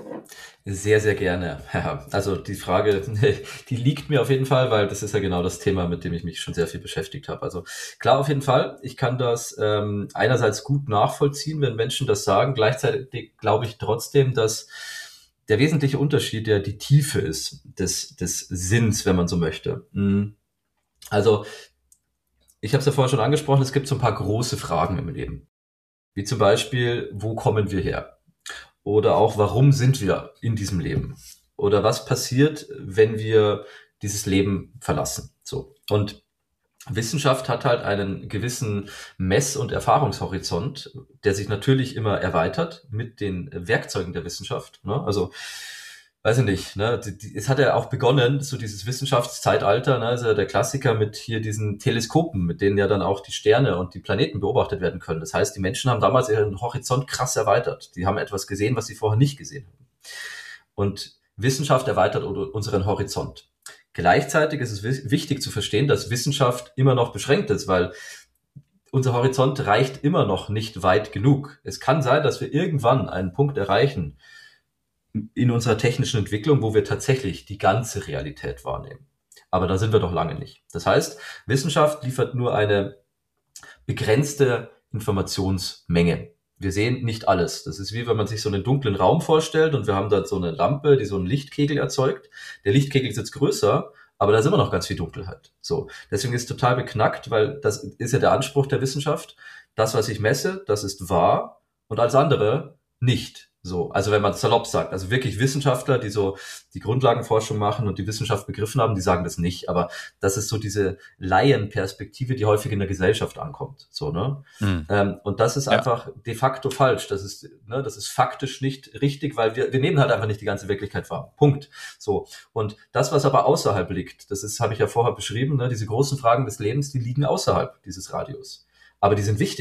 sehr, sehr gerne. Ja, also die Frage, die liegt mir auf jeden Fall, weil das ist ja genau das Thema, mit dem ich mich schon sehr viel beschäftigt habe. Also klar, auf jeden Fall. Ich kann das einerseits gut nachvollziehen, wenn Menschen das sagen. Gleichzeitig glaube ich trotzdem, dass der wesentliche Unterschied ja die Tiefe ist des Sinns, wenn man so möchte. Also ich habe es ja vorher schon angesprochen, es gibt so ein paar große Fragen im Leben. Wie zum Beispiel, wo kommen wir her? Oder auch, warum sind wir in diesem Leben? Oder was passiert, wenn wir dieses Leben verlassen? So. Und Wissenschaft hat halt einen gewissen Mess- und Erfahrungshorizont, der sich natürlich immer erweitert mit den Werkzeugen der Wissenschaft. Ne? Also, weiß ich nicht, ne? Es hat ja auch begonnen, so dieses Wissenschaftszeitalter, ne? Also der Klassiker mit hier diesen Teleskopen, mit denen ja dann auch die Sterne und die Planeten beobachtet werden können. Das heißt, die Menschen haben damals ihren Horizont krass erweitert. Die haben etwas gesehen, was sie vorher nicht gesehen haben. Und Wissenschaft erweitert unseren Horizont. Gleichzeitig ist es wichtig zu verstehen, dass Wissenschaft immer noch beschränkt ist, weil unser Horizont reicht immer noch nicht weit genug. Es kann sein, dass wir irgendwann einen Punkt erreichen in unserer technischen Entwicklung, wo wir tatsächlich die ganze Realität wahrnehmen. Aber da sind wir doch lange nicht. Das heißt, Wissenschaft liefert nur eine begrenzte Informationsmenge. Wir sehen nicht alles. Das ist wie wenn man sich so einen dunklen Raum vorstellt und wir haben da so eine Lampe, die so einen Lichtkegel erzeugt. Der Lichtkegel ist jetzt größer, aber da ist immer noch ganz viel Dunkelheit. So. Deswegen ist es total beknackt, weil das ist ja der Anspruch der Wissenschaft. Das, was ich messe, das ist wahr und alles andere nicht. So. Also wenn man salopp sagt, also wirklich Wissenschaftler, die so die Grundlagenforschung machen und die Wissenschaft begriffen haben, die sagen das nicht. Aber das ist so diese Laienperspektive, die häufig in der Gesellschaft ankommt. So, ne? Und das ist einfach de facto falsch. Das ist faktisch nicht richtig, weil wir nehmen halt einfach nicht die ganze Wirklichkeit wahr. Punkt. So. Und das, was aber außerhalb liegt, habe ich ja vorher beschrieben, ne? Diese großen Fragen des Lebens, die liegen außerhalb dieses Radius. Aber die sind wichtig,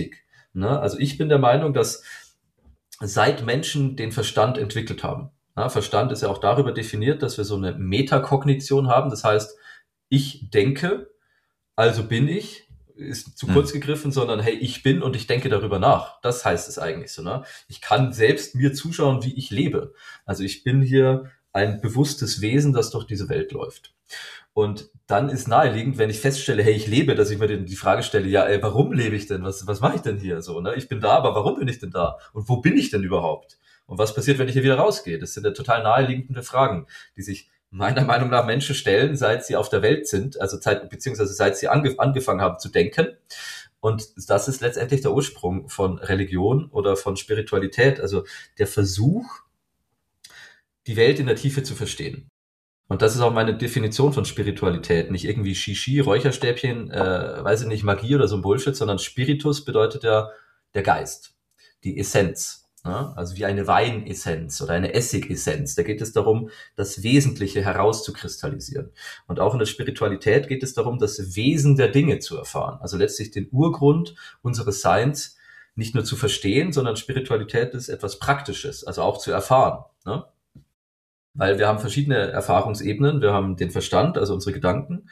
Ne? Also ich bin der Meinung, dass seit Menschen den Verstand entwickelt haben, ja, Verstand ist ja auch darüber definiert, dass wir so eine Metakognition haben. Das heißt, ich denke, also bin ich, ist zu kurz gegriffen, sondern hey, ich bin und ich denke darüber nach. Das heißt es eigentlich so, ne? Ich kann selbst mir zuschauen, wie ich lebe. Also ich bin hier ein bewusstes Wesen, das durch diese Welt läuft. Und dann ist naheliegend, wenn ich feststelle, hey, ich lebe, dass ich mir die Frage stelle, ja, warum lebe ich denn? Was mache ich denn hier so? Ne? Ich bin da, aber warum bin ich denn da? Und wo bin ich denn überhaupt? Und was passiert, wenn ich hier wieder rausgehe? Das sind ja total naheliegende Fragen, die sich meiner Meinung nach Menschen stellen, seit sie auf der Welt sind, also beziehungsweise seit sie angefangen haben zu denken. Und das ist letztendlich der Ursprung von Religion oder von Spiritualität, also der Versuch, die Welt in der Tiefe zu verstehen. Und das ist auch meine Definition von Spiritualität. Nicht irgendwie Shishi, Räucherstäbchen, weiß ich nicht, Magie oder so ein Bullshit, sondern Spiritus bedeutet ja der Geist, die Essenz. Ja? Also wie eine Weinessenz oder eine Essigessenz. Da geht es darum, das Wesentliche herauszukristallisieren. Und auch in der Spiritualität geht es darum, das Wesen der Dinge zu erfahren. Also letztlich den Urgrund unseres Seins nicht nur zu verstehen, sondern Spiritualität ist etwas Praktisches, also auch zu erfahren. Ne? Weil wir haben verschiedene Erfahrungsebenen. Wir haben den Verstand, also unsere Gedanken.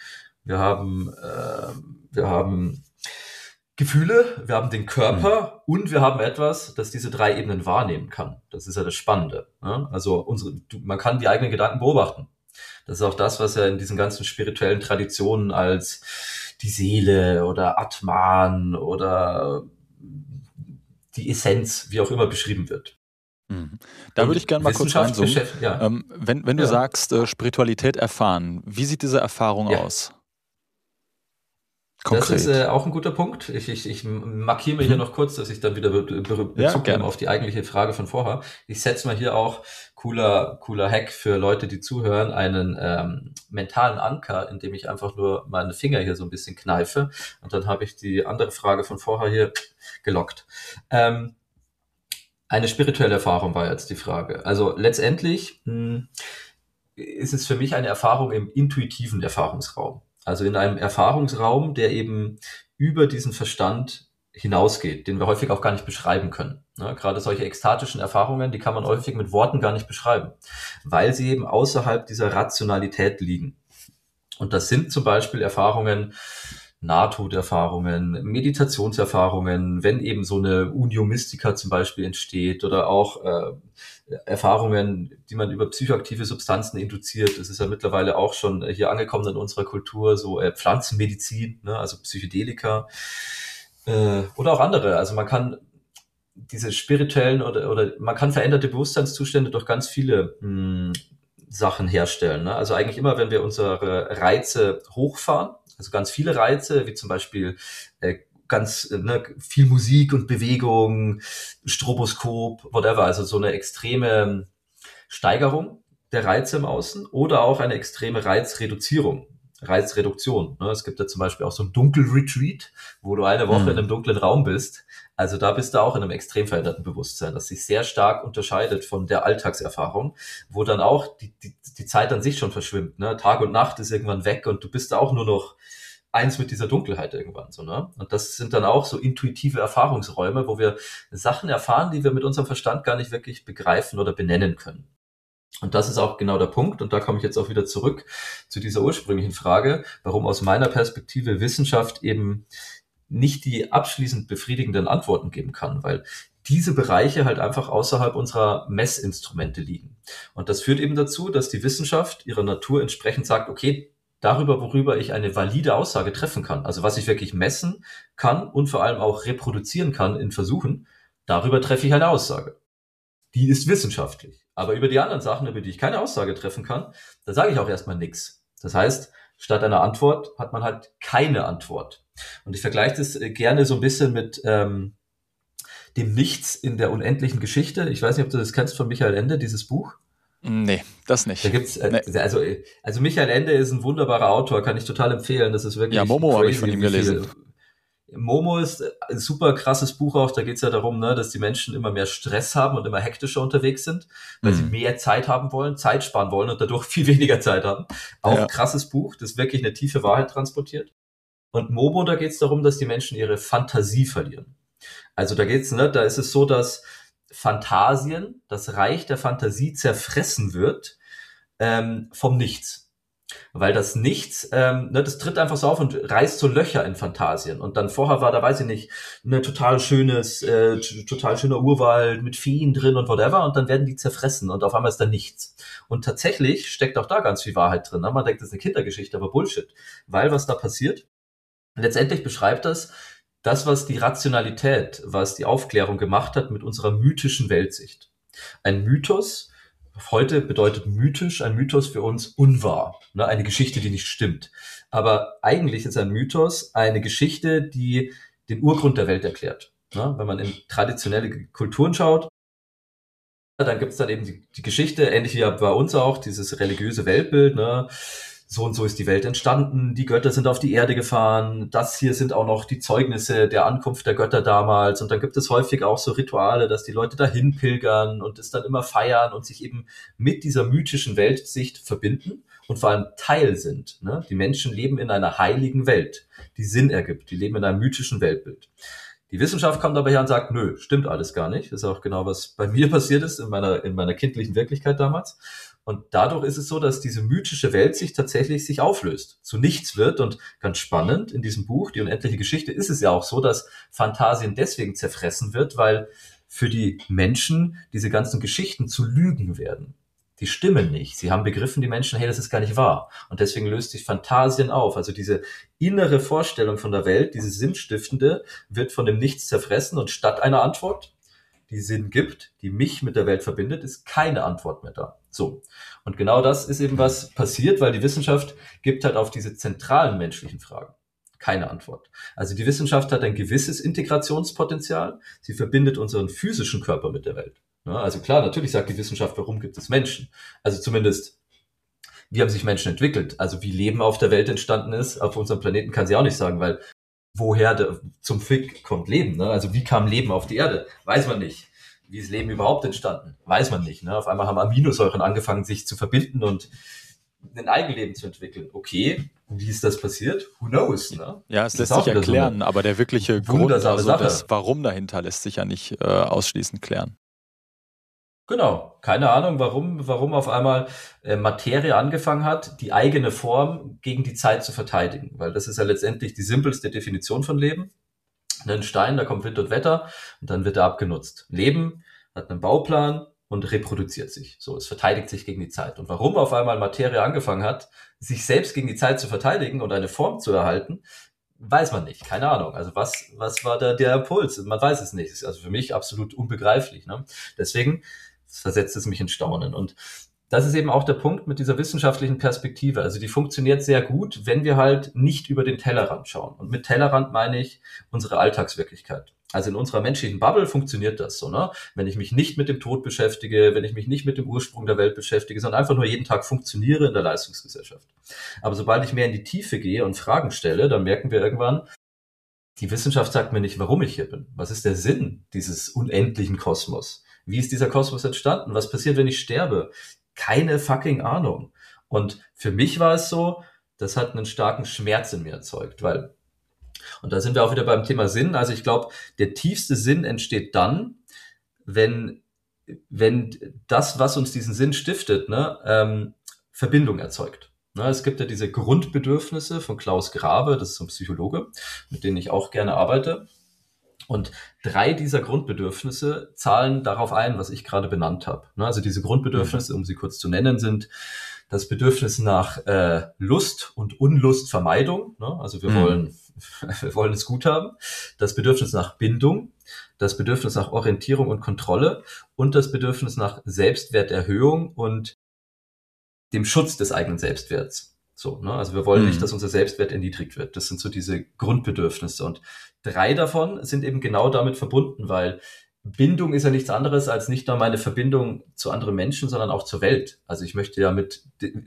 Wir haben Gefühle, wir haben den Körper und wir haben etwas, das diese drei Ebenen wahrnehmen kann. Das ist ja das Spannende. Ne? Also man kann die eigenen Gedanken beobachten. Das ist auch das, was ja in diesen ganzen spirituellen Traditionen als die Seele oder Atman oder die Essenz, wie auch immer, beschrieben wird. Da würde ich gerne mal kurz reinzoomen. Ja. Wenn du sagst, Spiritualität erfahren, wie sieht diese Erfahrung aus? Konkret. Das ist auch ein guter Punkt. Ich markiere mir hier noch kurz, dass ich dann wieder Bezug nehme auf die eigentliche Frage von vorher. Ich setze mal hier auch, cooler Hack für Leute, die zuhören, einen mentalen Anker, indem ich einfach nur meine Finger hier so ein bisschen kneife. Und dann habe ich die andere Frage von vorher hier gelockt. Eine spirituelle Erfahrung war jetzt die Frage. Also letztendlich ist es für mich eine Erfahrung im intuitiven Erfahrungsraum. Also in einem Erfahrungsraum, der eben über diesen Verstand hinausgeht, den wir häufig auch gar nicht beschreiben können. Ja, gerade solche ekstatischen Erfahrungen, die kann man häufig mit Worten gar nicht beschreiben, weil sie eben außerhalb dieser Rationalität liegen. Und das sind zum Beispiel Erfahrungen, Nahtoderfahrungen, Meditationserfahrungen, wenn eben so eine Unio Mystica zum Beispiel entsteht oder auch Erfahrungen, die man über psychoaktive Substanzen induziert. Das ist ja mittlerweile auch schon hier angekommen in unserer Kultur, so Pflanzenmedizin, ne, also Psychedelika oder auch andere. Also man kann diese spirituellen oder man kann veränderte Bewusstseinszustände durch ganz viele Sachen herstellen. Ne? Also eigentlich immer, wenn wir unsere Reize hochfahren, also ganz viele Reize, wie zum Beispiel viel Musik und Bewegung, Stroboskop, whatever, also so eine extreme Steigerung der Reize im Außen oder auch eine extreme Reizreduzierung. Reizreduktion. Ne? Es gibt ja zum Beispiel auch so ein Dunkelretreat, wo du eine Woche in einem dunklen Raum bist. Also da bist du auch in einem extrem veränderten Bewusstsein, das sich sehr stark unterscheidet von der Alltagserfahrung, wo dann auch die Zeit an sich schon verschwimmt. Ne? Tag und Nacht ist irgendwann weg und du bist auch nur noch eins mit dieser Dunkelheit irgendwann. So, ne? Und das sind dann auch so intuitive Erfahrungsräume, wo wir Sachen erfahren, die wir mit unserem Verstand gar nicht wirklich begreifen oder benennen können. Und das ist auch genau der Punkt. Und da komme ich jetzt auch wieder zurück zu dieser ursprünglichen Frage, warum aus meiner Perspektive Wissenschaft eben nicht die abschließend befriedigenden Antworten geben kann, weil diese Bereiche halt einfach außerhalb unserer Messinstrumente liegen. Und das führt eben dazu, dass die Wissenschaft ihrer Natur entsprechend sagt, okay, darüber, worüber ich eine valide Aussage treffen kann, also was ich wirklich messen kann und vor allem auch reproduzieren kann in Versuchen, darüber treffe ich eine Aussage. Die ist wissenschaftlich. Aber über die anderen Sachen, über die ich keine Aussage treffen kann, da sage ich auch erstmal nichts. Das heißt, statt einer Antwort hat man halt keine Antwort. Und ich vergleiche das gerne so ein bisschen mit dem Nichts in der unendlichen Geschichte. Ich weiß nicht, ob du das kennst von Michael Ende, dieses Buch. Nee, das nicht. Da gibt's also Michael Ende ist ein wunderbarer Autor, kann ich total empfehlen. Das ist wirklich ja, Momo habe ich von ihm gelesen. Momo ist ein super krasses Buch auch, da geht's ja darum, ne, dass die Menschen immer mehr Stress haben und immer hektischer unterwegs sind, weil sie mehr Zeit haben wollen, Zeit sparen wollen und dadurch viel weniger Zeit haben. Auch ein krasses Buch, das wirklich eine tiefe Wahrheit transportiert. Und Momo, da geht's darum, dass die Menschen ihre Fantasie verlieren. Also da da ist es so, dass Phantasien, das Reich der Fantasie zerfressen wird vom Nichts. Weil das Nichts, das tritt einfach so auf und reißt so Löcher in Phantasien. Und dann vorher war da, weiß ich nicht, total schöner Urwald mit Feen drin und whatever. Und dann werden die zerfressen und auf einmal ist da nichts. Und tatsächlich steckt auch da ganz viel Wahrheit drin. Ne? Man denkt, das ist eine Kindergeschichte, aber Bullshit. Weil was da passiert, letztendlich beschreibt das, was die Rationalität, was die Aufklärung gemacht hat mit unserer mythischen Weltsicht. Ein Mythos, heute bedeutet mythisch, ein Mythos für uns unwahr, ne? Eine Geschichte, die nicht stimmt. Aber eigentlich ist ein Mythos eine Geschichte, die den Urgrund der Welt erklärt. Ne? Wenn man in traditionelle Kulturen schaut, dann gibt's dann eben die Geschichte, ähnlich wie bei uns auch, dieses religiöse Weltbild, ne? So und so ist die Welt entstanden, die Götter sind auf die Erde gefahren, das hier sind auch noch die Zeugnisse der Ankunft der Götter damals und dann gibt es häufig auch so Rituale, dass die Leute dahin pilgern und es dann immer feiern und sich eben mit dieser mythischen Weltsicht verbinden und vor allem Teil sind. Ne? Die Menschen leben in einer heiligen Welt, die Sinn ergibt, die leben in einem mythischen Weltbild. Die Wissenschaft kommt aber her und sagt, nö, stimmt alles gar nicht. Das ist auch genau, was bei mir passiert ist in meiner kindlichen Wirklichkeit damals. Und dadurch ist es so, dass diese mythische Welt sich auflöst, zu nichts wird. Und ganz spannend in diesem Buch, Die unendliche Geschichte, ist es ja auch so, dass Phantasien deswegen zerfressen wird, weil für die Menschen diese ganzen Geschichten zu Lügen werden. Die stimmen nicht. Sie haben begriffen, die Menschen, hey, das ist gar nicht wahr. Und deswegen löst sich Phantasien auf. Also diese innere Vorstellung von der Welt, diese Sinnstiftende, wird von dem Nichts zerfressen und statt einer Antwort, die Sinn gibt, die mich mit der Welt verbindet, ist keine Antwort mehr da. So. Und genau das ist eben, was passiert, weil die Wissenschaft gibt halt auf diese zentralen menschlichen Fragen keine Antwort. Also die Wissenschaft hat ein gewisses Integrationspotenzial. Sie verbindet unseren physischen Körper mit der Welt. Ja, also klar, natürlich sagt die Wissenschaft, warum gibt es Menschen? Also zumindest, wie haben sich Menschen entwickelt? Also wie Leben auf der Welt entstanden ist, auf unserem Planeten kann sie auch nicht sagen, weil zum Fick kommt Leben? Ne? Also wie kam Leben auf die Erde? Weiß man nicht. Wie ist Leben überhaupt entstanden? Weiß man nicht. Ne? Auf einmal haben Aminosäuren angefangen, sich zu verbinden und ein Eigenleben zu entwickeln. Okay, wie ist das passiert? Who knows? Ne? Ja, es lässt sich erklären, so aber der wirkliche Grund, also das Warum dahinter, lässt sich ja nicht ausschließend klären. Genau, keine Ahnung, warum auf einmal Materie angefangen hat, die eigene Form gegen die Zeit zu verteidigen. Weil das ist ja letztendlich die simpelste Definition von Leben. Ein Stein, da kommt Wind und Wetter und dann wird er abgenutzt. Leben hat einen Bauplan und reproduziert sich. So, es verteidigt sich gegen die Zeit. Und warum auf einmal Materie angefangen hat, sich selbst gegen die Zeit zu verteidigen und eine Form zu erhalten, weiß man nicht. Keine Ahnung. Also was war da der Impuls? Man weiß es nicht. Das ist also für mich absolut unbegreiflich. Ne? Deswegen versetzt es mich in Staunen. Und das ist eben auch der Punkt mit dieser wissenschaftlichen Perspektive. Also die funktioniert sehr gut, wenn wir halt nicht über den Tellerrand schauen. Und mit Tellerrand meine ich unsere Alltagswirklichkeit. Also in unserer menschlichen Bubble funktioniert das so, ne? Wenn ich mich nicht mit dem Tod beschäftige, wenn ich mich nicht mit dem Ursprung der Welt beschäftige, sondern einfach nur jeden Tag funktioniere in der Leistungsgesellschaft. Aber sobald ich mehr in die Tiefe gehe und Fragen stelle, dann merken wir irgendwann, die Wissenschaft sagt mir nicht, warum ich hier bin. Was ist der Sinn dieses unendlichen Kosmos? Wie ist dieser Kosmos entstanden? Was passiert, wenn ich sterbe? Keine fucking Ahnung. Und für mich war es so, das hat einen starken Schmerz in mir erzeugt, weil, und da sind wir auch wieder beim Thema Sinn. Also ich glaube, der tiefste Sinn entsteht dann, wenn das, was uns diesen Sinn stiftet, ne, Verbindung erzeugt. Ne, es gibt ja diese Grundbedürfnisse von Klaus Grabe, das ist so ein Psychologe, mit dem ich auch gerne arbeite. Und 3 dieser Grundbedürfnisse zahlen darauf ein, was ich gerade benannt habe. Also diese Grundbedürfnisse, um sie kurz zu nennen, sind das Bedürfnis nach Lust und Unlustvermeidung. Also wir wollen es gut haben. Das Bedürfnis nach Bindung, das Bedürfnis nach Orientierung und Kontrolle und das Bedürfnis nach Selbstwerterhöhung und dem Schutz des eigenen Selbstwerts. So, ne? Also wir wollen nicht, dass unser Selbstwert erniedrigt wird. Das sind so diese Grundbedürfnisse. Und 3 davon sind eben genau damit verbunden, weil Bindung ist ja nichts anderes als nicht nur meine Verbindung zu anderen Menschen, sondern auch zur Welt. Also ich möchte ja mit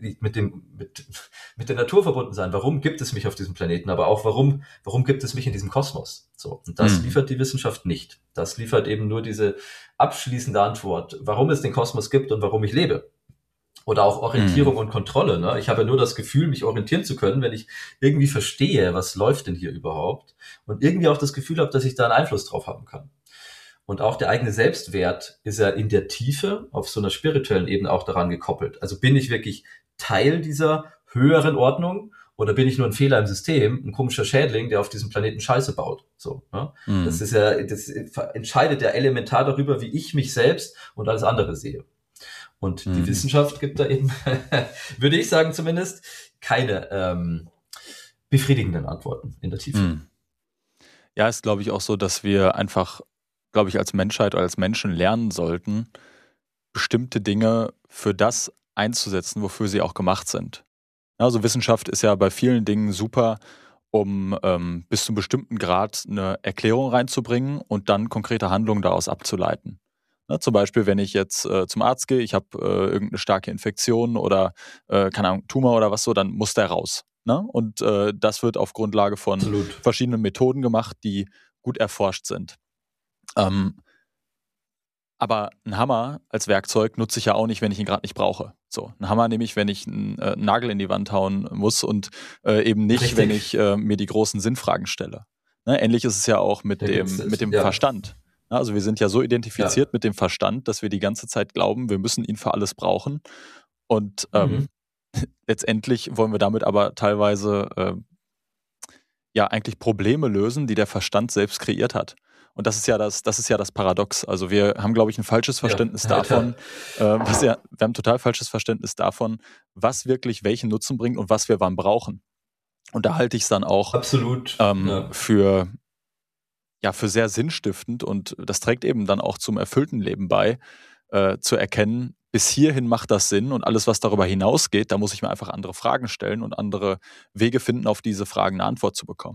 der Natur verbunden sein. Warum gibt es mich auf diesem Planeten? Aber auch warum gibt es mich in diesem Kosmos? So. Und das liefert die Wissenschaft nicht. Das liefert eben nur diese abschließende Antwort, warum es den Kosmos gibt und warum ich lebe. Oder auch Orientierung und Kontrolle. Ne? Ich habe ja nur das Gefühl, mich orientieren zu können, wenn ich irgendwie verstehe, was läuft denn hier überhaupt. Und irgendwie auch das Gefühl habe, dass ich da einen Einfluss drauf haben kann. Und auch der eigene Selbstwert ist ja in der Tiefe auf so einer spirituellen Ebene auch daran gekoppelt. Also bin ich wirklich Teil dieser höheren Ordnung oder bin ich nur ein Fehler im System, ein komischer Schädling, der auf diesem Planeten Scheiße baut? So, ne? Das entscheidet ja elementar darüber, wie ich mich selbst und alles andere sehe. Und die Wissenschaft gibt da eben, würde ich sagen zumindest, keine befriedigenden Antworten in der Tiefe. Ja, ist, glaube ich, auch so, dass wir einfach, glaube ich, als Menschheit oder als Menschen lernen sollten, bestimmte Dinge für das einzusetzen, wofür sie auch gemacht sind. Also Wissenschaft ist ja bei vielen Dingen super, um bis zu einem bestimmten Grad eine Erklärung reinzubringen und dann konkrete Handlungen daraus abzuleiten. Zum Beispiel, wenn ich jetzt zum Arzt gehe, ich habe irgendeine starke Infektion oder keine Ahnung, Tumor oder was so, dann muss der raus. Ne? Und das wird auf Grundlage von verschiedenen Methoden gemacht, die gut erforscht sind. Aber einen Hammer als Werkzeug nutze ich ja auch nicht, wenn ich ihn gerade nicht brauche. So, einen Hammer nehme ich, wenn ich einen Nagel in die Wand hauen muss und eben nicht, Richtig. wenn ich mir die großen Sinnfragen stelle. Ne? Ähnlich ist es ja auch mit dem Verstand. Also wir sind ja so identifiziert mit dem Verstand, dass wir die ganze Zeit glauben, wir müssen ihn für alles brauchen. Und letztendlich wollen wir damit aber teilweise eigentlich Probleme lösen, die der Verstand selbst kreiert hat. Und das ist ja das Paradox. Also wir haben, glaube ich, ein falsches Verständnis davon, wir haben ein total falsches Verständnis davon, was wirklich welchen Nutzen bringt und was wir wann brauchen. Und da halte ich es dann auch absolut für sehr sinnstiftend, und das trägt eben dann auch zum erfüllten Leben bei, zu erkennen, bis hierhin macht das Sinn, und alles, was darüber hinausgeht, da muss ich mir einfach andere Fragen stellen und andere Wege finden, auf diese Fragen eine Antwort zu bekommen.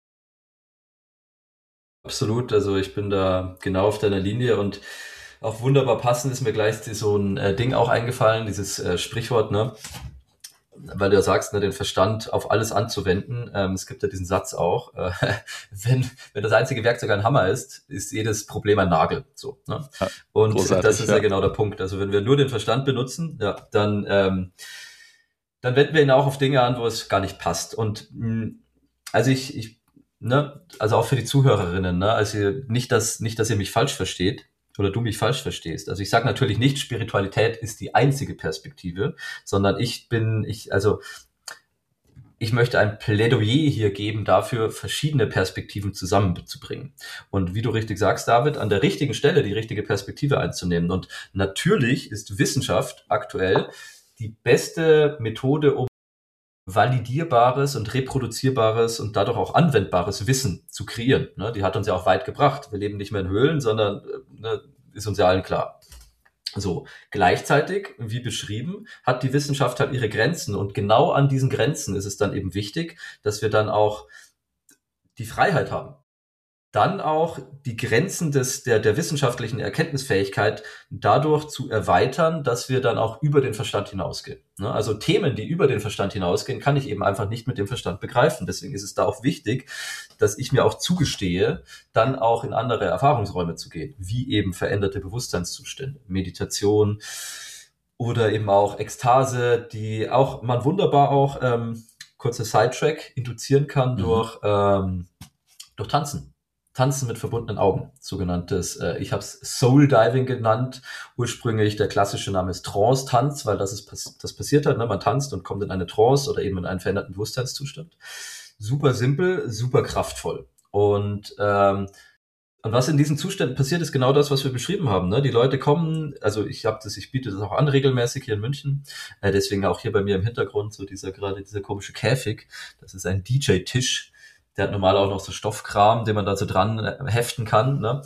Absolut, also ich bin da genau auf deiner Linie, und auch wunderbar passend ist mir gleich so ein Ding auch eingefallen, dieses Sprichwort, ne? Weil du ja sagst, ne, den Verstand auf alles anzuwenden. Es gibt ja diesen Satz auch, wenn das einzige Werkzeug ein Hammer ist jedes Problem ein Nagel. So, ne? Ja, und das ist ja genau der Punkt. Also wenn wir nur den Verstand benutzen, dann wenden wir ihn auch auf Dinge an, wo es gar nicht passt. Und also also auch für die Zuhörerinnen, ne, also nicht, dass ihr mich falsch versteht oder du mich falsch verstehst. Also ich sage natürlich nicht, Spiritualität ist die einzige Perspektive, sondern ich möchte ein Plädoyer hier geben dafür, verschiedene Perspektiven zusammenzubringen. Und wie du richtig sagst, David, an der richtigen Stelle die richtige Perspektive einzunehmen. Und natürlich ist Wissenschaft aktuell die beste Methode, um validierbares und reproduzierbares und dadurch auch anwendbares Wissen zu kreieren. Ne? Die hat uns ja auch weit gebracht. Wir leben nicht mehr in Höhlen, sondern ist uns ja allen klar. So, gleichzeitig, wie beschrieben, hat die Wissenschaft halt ihre Grenzen, und genau an diesen Grenzen ist es dann eben wichtig, dass wir dann auch die Freiheit haben. Dann auch die Grenzen der wissenschaftlichen Erkenntnisfähigkeit dadurch zu erweitern, dass wir dann auch über den Verstand hinausgehen. Ne? Also Themen, die über den Verstand hinausgehen, kann ich eben einfach nicht mit dem Verstand begreifen. Deswegen ist es da auch wichtig, dass ich mir auch zugestehe, dann auch in andere Erfahrungsräume zu gehen, wie eben veränderte Bewusstseinszustände, Meditation oder eben auch Ekstase, die auch man wunderbar auch, kurzer Sidetrack, induzieren kann durch Tanzen. Tanzen mit verbundenen Augen, sogenanntes, ich habe es Soul Diving genannt. Ursprünglich der klassische Name ist Trance-Tanz, weil das passiert hat, ne? Man tanzt und kommt in eine Trance oder eben in einen veränderten Bewusstseinszustand. Super simpel, super kraftvoll. Und was in diesen Zuständen passiert, ist genau das, was wir beschrieben haben. Ne? Die Leute kommen, also ich biete das auch an regelmäßig hier in München, deswegen auch hier bei mir im Hintergrund so dieser komische Käfig. Das ist ein DJ-Tisch. Der hat normal auch noch so Stoffkram, den man da so dran heften kann. Ne?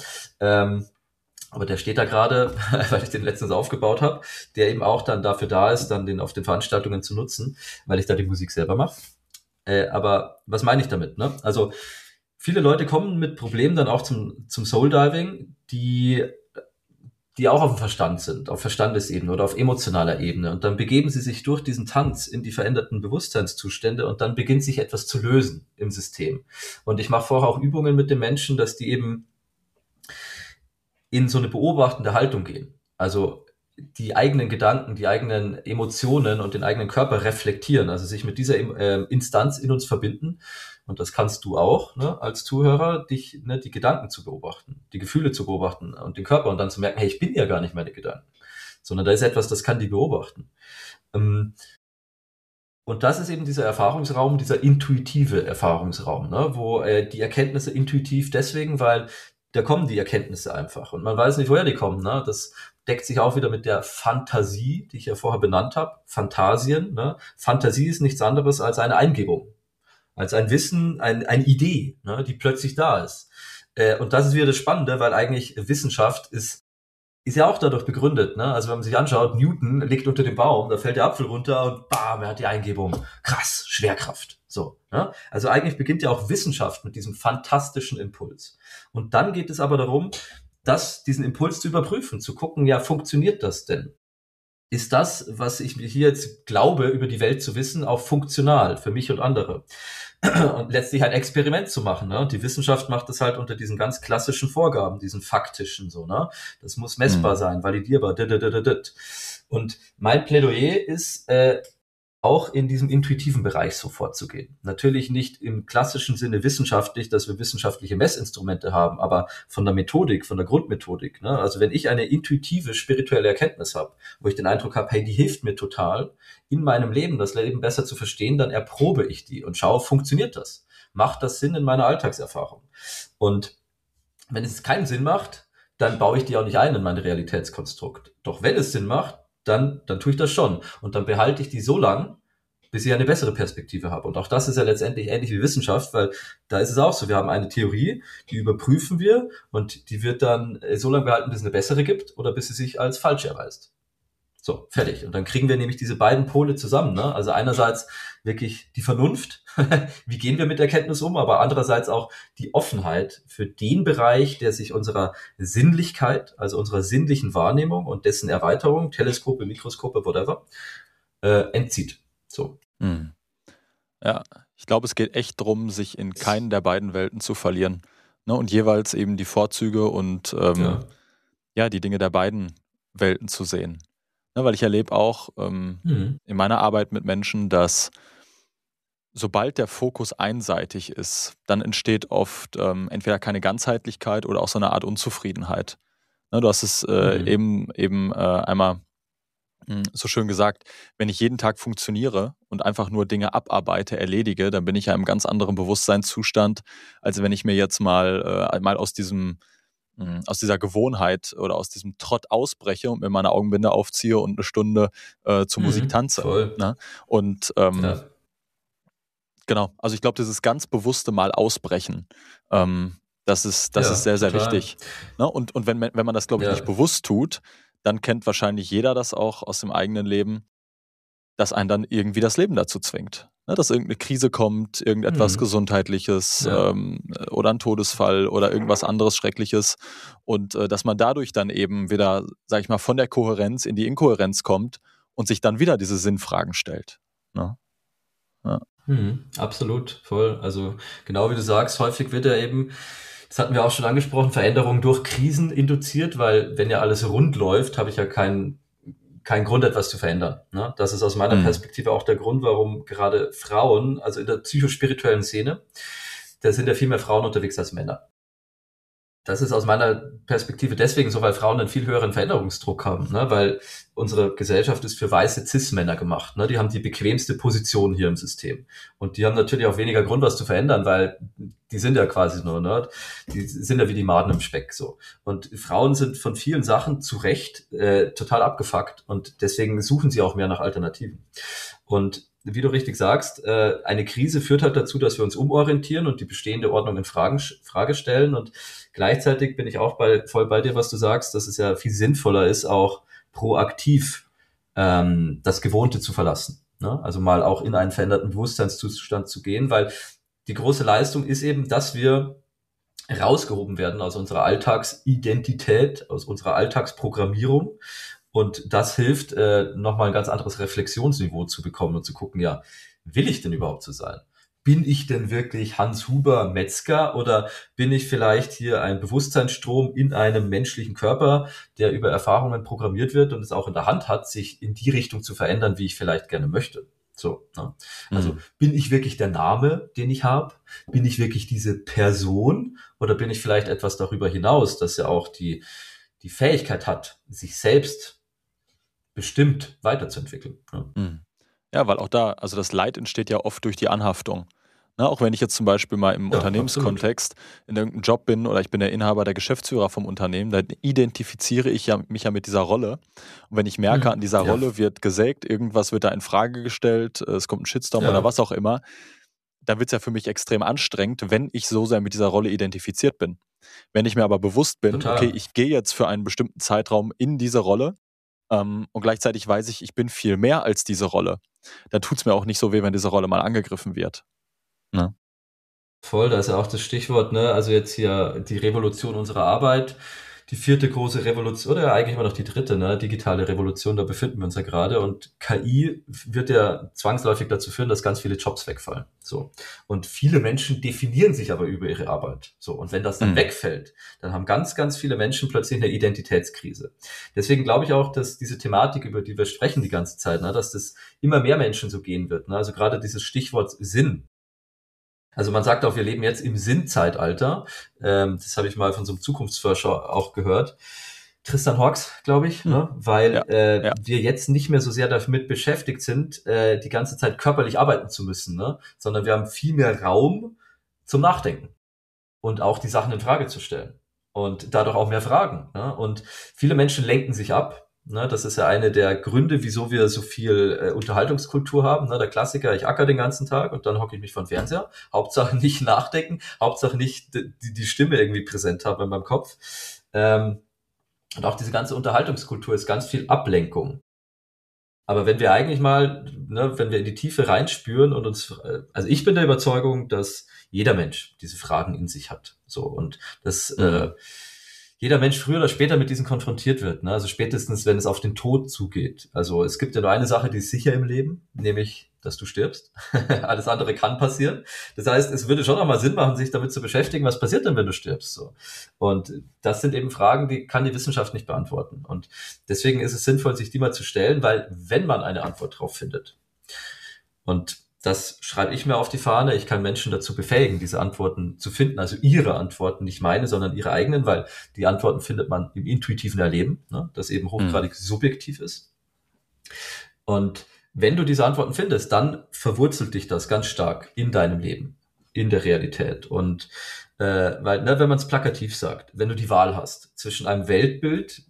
Aber der steht da gerade, weil ich den letztens aufgebaut habe, der eben auch dann dafür da ist, dann den auf den Veranstaltungen zu nutzen, weil ich da die Musik selber mache. Aber was meine ich damit? Ne? Also viele Leute kommen mit Problemen dann auch zum Soul Diving, die auch auf dem Verstand sind, auf Verstandesebene oder auf emotionaler Ebene. Und dann begeben sie sich durch diesen Tanz in die veränderten Bewusstseinszustände, und dann beginnt sich etwas zu lösen im System. Und ich mache vorher auch Übungen mit den Menschen, dass die eben in so eine beobachtende Haltung gehen. Also die eigenen Gedanken, die eigenen Emotionen und den eigenen Körper reflektieren, also sich mit dieser Instanz in uns verbinden. Und das kannst du auch, ne, als Zuhörer, die Gedanken zu beobachten, die Gefühle zu beobachten und den Körper und dann zu merken, hey, ich bin ja gar nicht meine Gedanken, sondern da ist etwas, das kann die beobachten. Und das ist eben dieser Erfahrungsraum, dieser intuitive Erfahrungsraum, ne, wo die Erkenntnisse intuitiv deswegen, weil da kommen die Erkenntnisse einfach und man weiß nicht, woher die kommen. Ne? Das deckt sich auch wieder mit der Fantasie, die ich ja vorher benannt habe. Fantasien. Ne? Fantasie ist nichts anderes als eine Eingebung, als ein Wissen, eine Idee, ne, die plötzlich da ist. Und das ist wieder das Spannende, weil eigentlich Wissenschaft ist ja auch dadurch begründet, ne? Also wenn man sich anschaut, Newton liegt unter dem Baum, da fällt der Apfel runter und bam, er hat die Eingebung. Krass, Schwerkraft. So, ne? Also eigentlich beginnt ja auch Wissenschaft mit diesem fantastischen Impuls. Und dann geht es aber darum, diesen Impuls zu überprüfen, zu gucken, ja, funktioniert das denn? Ist das, was ich mir hier jetzt glaube, über die Welt zu wissen, auch funktional für mich und andere? Und letztlich ein Experiment zu machen. Ne? Und die Wissenschaft macht das halt unter diesen ganz klassischen Vorgaben, diesen faktischen so. Ne? Das muss messbar sein, validierbar. Und mein Plädoyer ist, auch in diesem intuitiven Bereich so vorzugehen. Natürlich nicht im klassischen Sinne wissenschaftlich, dass wir wissenschaftliche Messinstrumente haben, aber von der Methodik, von der Grundmethodik. Ne? Also wenn ich eine intuitive, spirituelle Erkenntnis habe, wo ich den Eindruck habe, hey, die hilft mir total, in meinem Leben das Leben besser zu verstehen, dann erprobe ich die und schaue, funktioniert das? Macht das Sinn in meiner Alltagserfahrung? Und wenn es keinen Sinn macht, dann baue ich die auch nicht ein in mein Realitätskonstrukt. Doch wenn es Sinn macht, dann tue ich das schon. Und dann behalte ich die so lang, bis ich eine bessere Perspektive habe. Und auch das ist ja letztendlich ähnlich wie Wissenschaft, weil da ist es auch so, wir haben eine Theorie, die überprüfen wir und die wird dann so lange behalten, bis es eine bessere gibt oder bis sie sich als falsch erweist. So, fertig. Und dann kriegen wir nämlich diese beiden Pole zusammen. Ne? Also einerseits wirklich die Vernunft, wie gehen wir mit Erkenntnis um, aber andererseits auch die Offenheit für den Bereich, der sich unserer Sinnlichkeit, also unserer sinnlichen Wahrnehmung und dessen Erweiterung, Teleskope, Mikroskope, whatever, entzieht. So. Ja, ich glaube, es geht echt drum, sich in keinen der beiden Welten zu verlieren. Ne? Und jeweils eben die Vorzüge und die Dinge der beiden Welten zu sehen. Ne? Weil ich erlebe auch in meiner Arbeit mit Menschen, dass sobald der Fokus einseitig ist, dann entsteht oft entweder keine Ganzheitlichkeit oder auch so eine Art Unzufriedenheit. Ne? Du hast es eben einmal so schön gesagt, wenn ich jeden Tag funktioniere und einfach nur Dinge abarbeite, erledige, dann bin ich ja im ganz anderen Bewusstseinszustand, als wenn ich mir jetzt mal aus dieser Gewohnheit oder aus diesem Trott ausbreche und mir meine Augenbinde aufziehe und eine Stunde zur Musik tanze. Voll. Ne? Und genau, also ich glaube, dieses ganz bewusste Mal ausbrechen, das ist sehr, sehr total. wichtig. Ne? Und wenn man das, glaube ich, nicht bewusst tut, dann kennt wahrscheinlich jeder das auch aus dem eigenen Leben, dass einen dann irgendwie das Leben dazu zwingt. Ne? Dass irgendeine Krise kommt, irgendetwas Gesundheitliches oder ein Todesfall oder irgendwas anderes Schreckliches und dass man dadurch dann eben wieder, sag ich mal, von der Kohärenz in die Inkohärenz kommt und sich dann wieder diese Sinnfragen stellt. Ne? Ja. Absolut, voll. Also genau wie du sagst, häufig wird ja eben, das hatten wir auch schon angesprochen, Veränderung durch Krisen induziert, weil wenn ja alles rund läuft, habe ich ja keinen Grund, etwas zu verändern. Ne? Das ist aus meiner Perspektive auch der Grund, warum gerade Frauen, also in der psychospirituellen Szene, da sind ja viel mehr Frauen unterwegs als Männer. Das ist aus meiner Perspektive deswegen so, weil Frauen einen viel höheren Veränderungsdruck haben, ne? Weil unsere Gesellschaft ist für weiße Cis-Männer gemacht. Ne? Die haben die bequemste Position hier im System. Und die haben natürlich auch weniger Grund, was zu verändern, weil die sind ja quasi nur, ne? Die sind ja wie die Maden im Speck so. Und Frauen sind von vielen Sachen zu Recht total abgefuckt und deswegen suchen sie auch mehr nach Alternativen. Und wie du richtig sagst, eine Krise führt halt dazu, dass wir uns umorientieren und die bestehende Ordnung in Frage stellen. Und gleichzeitig bin ich auch voll bei dir, was du sagst, dass es ja viel sinnvoller ist, auch proaktiv das Gewohnte zu verlassen. Ne? Also mal auch in einen veränderten Bewusstseinszustand zu gehen, weil die große Leistung ist eben, dass wir rausgehoben werden aus unserer Alltagsidentität, aus unserer Alltagsprogrammierung. Und das hilft, nochmal ein ganz anderes Reflexionsniveau zu bekommen und zu gucken, ja, will ich denn überhaupt so sein? bin ich denn wirklich Hans Huber Metzger oder bin ich vielleicht hier ein Bewusstseinsstrom in einem menschlichen Körper, der über Erfahrungen programmiert wird und es auch in der Hand hat, sich in die Richtung zu verändern, wie ich vielleicht gerne möchte. So, ne? Also bin ich wirklich der Name, den ich habe? Bin ich wirklich diese Person oder bin ich vielleicht etwas darüber hinaus, dass ja auch die Fähigkeit hat, sich selbst bestimmt weiterzuentwickeln. Ne? Mhm. Ja, weil auch da, also das Leid entsteht ja oft durch die Anhaftung. Ne, auch wenn ich jetzt zum Beispiel mal im Ja, absolut. Unternehmenskontext in irgendeinem Job bin oder ich bin der Inhaber, der Geschäftsführer vom Unternehmen, dann identifiziere ich ja mich ja mit dieser Rolle. Und wenn ich merke, an dieser Ja, Rolle wird gesägt, irgendwas wird da in Frage gestellt, es kommt ein Shitstorm oder ja, was auch immer, dann wird es ja für mich extrem anstrengend, wenn ich so sehr mit dieser Rolle identifiziert bin. Wenn ich mir aber bewusst bin, okay, total. ich gehe jetzt für einen bestimmten Zeitraum in diese Rolle, und gleichzeitig weiß ich, ich bin viel mehr als diese Rolle, dann tut es mir auch nicht so weh, wenn diese Rolle mal angegriffen wird. Ne? Voll, da ist ja auch das Stichwort, ne? Also jetzt hier die Revolution unserer Arbeit, die vierte große Revolution, oder ja, eigentlich immer noch die dritte, ne? Digitale Revolution, da befinden wir uns ja gerade. Und KI wird ja zwangsläufig dazu führen, dass ganz viele Jobs wegfallen. So. Und viele Menschen definieren sich aber über ihre Arbeit. So. Und wenn das dann Mhm. wegfällt, dann haben ganz, ganz viele Menschen plötzlich eine Identitätskrise. Deswegen glaube ich auch, dass diese Thematik, über die wir sprechen die ganze Zeit, ne? Dass das immer mehr Menschen so gehen wird, ne? Also gerade dieses Stichwort Sinn. Also man sagt auch, wir leben jetzt im Sinnzeitalter. Das habe ich mal von so einem Zukunftsforscher auch gehört. Tristan Hawks, glaube ich, Hm. ne? Weil Ja, ja. wir jetzt nicht mehr so sehr damit beschäftigt sind, die ganze Zeit körperlich arbeiten zu müssen, ne? Sondern wir haben viel mehr Raum zum Nachdenken und auch die Sachen in Frage zu stellen und dadurch auch mehr Fragen. Ne? Und viele Menschen lenken sich ab. Ne? Das ist ja eine der Gründe, wieso wir so viel Unterhaltungskultur haben. Ne? Der Klassiker, ich acker den ganzen Tag und dann hocke ich mich vor den Fernseher. Hauptsache nicht nachdenken, Hauptsache nicht die Stimme irgendwie präsent haben in meinem Kopf. Und auch diese ganze Unterhaltungskultur ist ganz viel Ablenkung. Aber wenn wir eigentlich mal, ne, wenn wir in die Tiefe reinspüren und uns, also ich bin der Überzeugung, dass jeder Mensch diese Fragen in sich hat. So und dass Mhm. jeder Mensch früher oder später mit diesen konfrontiert wird. Ne? Also spätestens, wenn es auf den Tod zugeht. Also es gibt ja nur eine Sache, die ist sicher im Leben, nämlich, dass du stirbst. Alles andere kann passieren. Das heißt, es würde schon auch mal Sinn machen, sich damit zu beschäftigen, was passiert denn, wenn du stirbst. So. Und das sind eben Fragen, die kann die Wissenschaft nicht beantworten. Und deswegen ist es sinnvoll, sich die mal zu stellen, weil wenn man eine Antwort drauf findet, und das schreibe ich mir auf die Fahne. Ich kann Menschen dazu befähigen, diese Antworten zu finden. Also ihre Antworten, nicht meine, sondern ihre eigenen, weil die Antworten findet man im intuitiven Erleben, ne, das eben Mhm. hochgradig subjektiv ist. Und wenn du diese Antworten findest, dann verwurzelt dich das ganz stark in deinem Leben, in der Realität. Und weil, ne, wenn man es plakativ sagt, wenn du die Wahl hast zwischen einem Weltbild,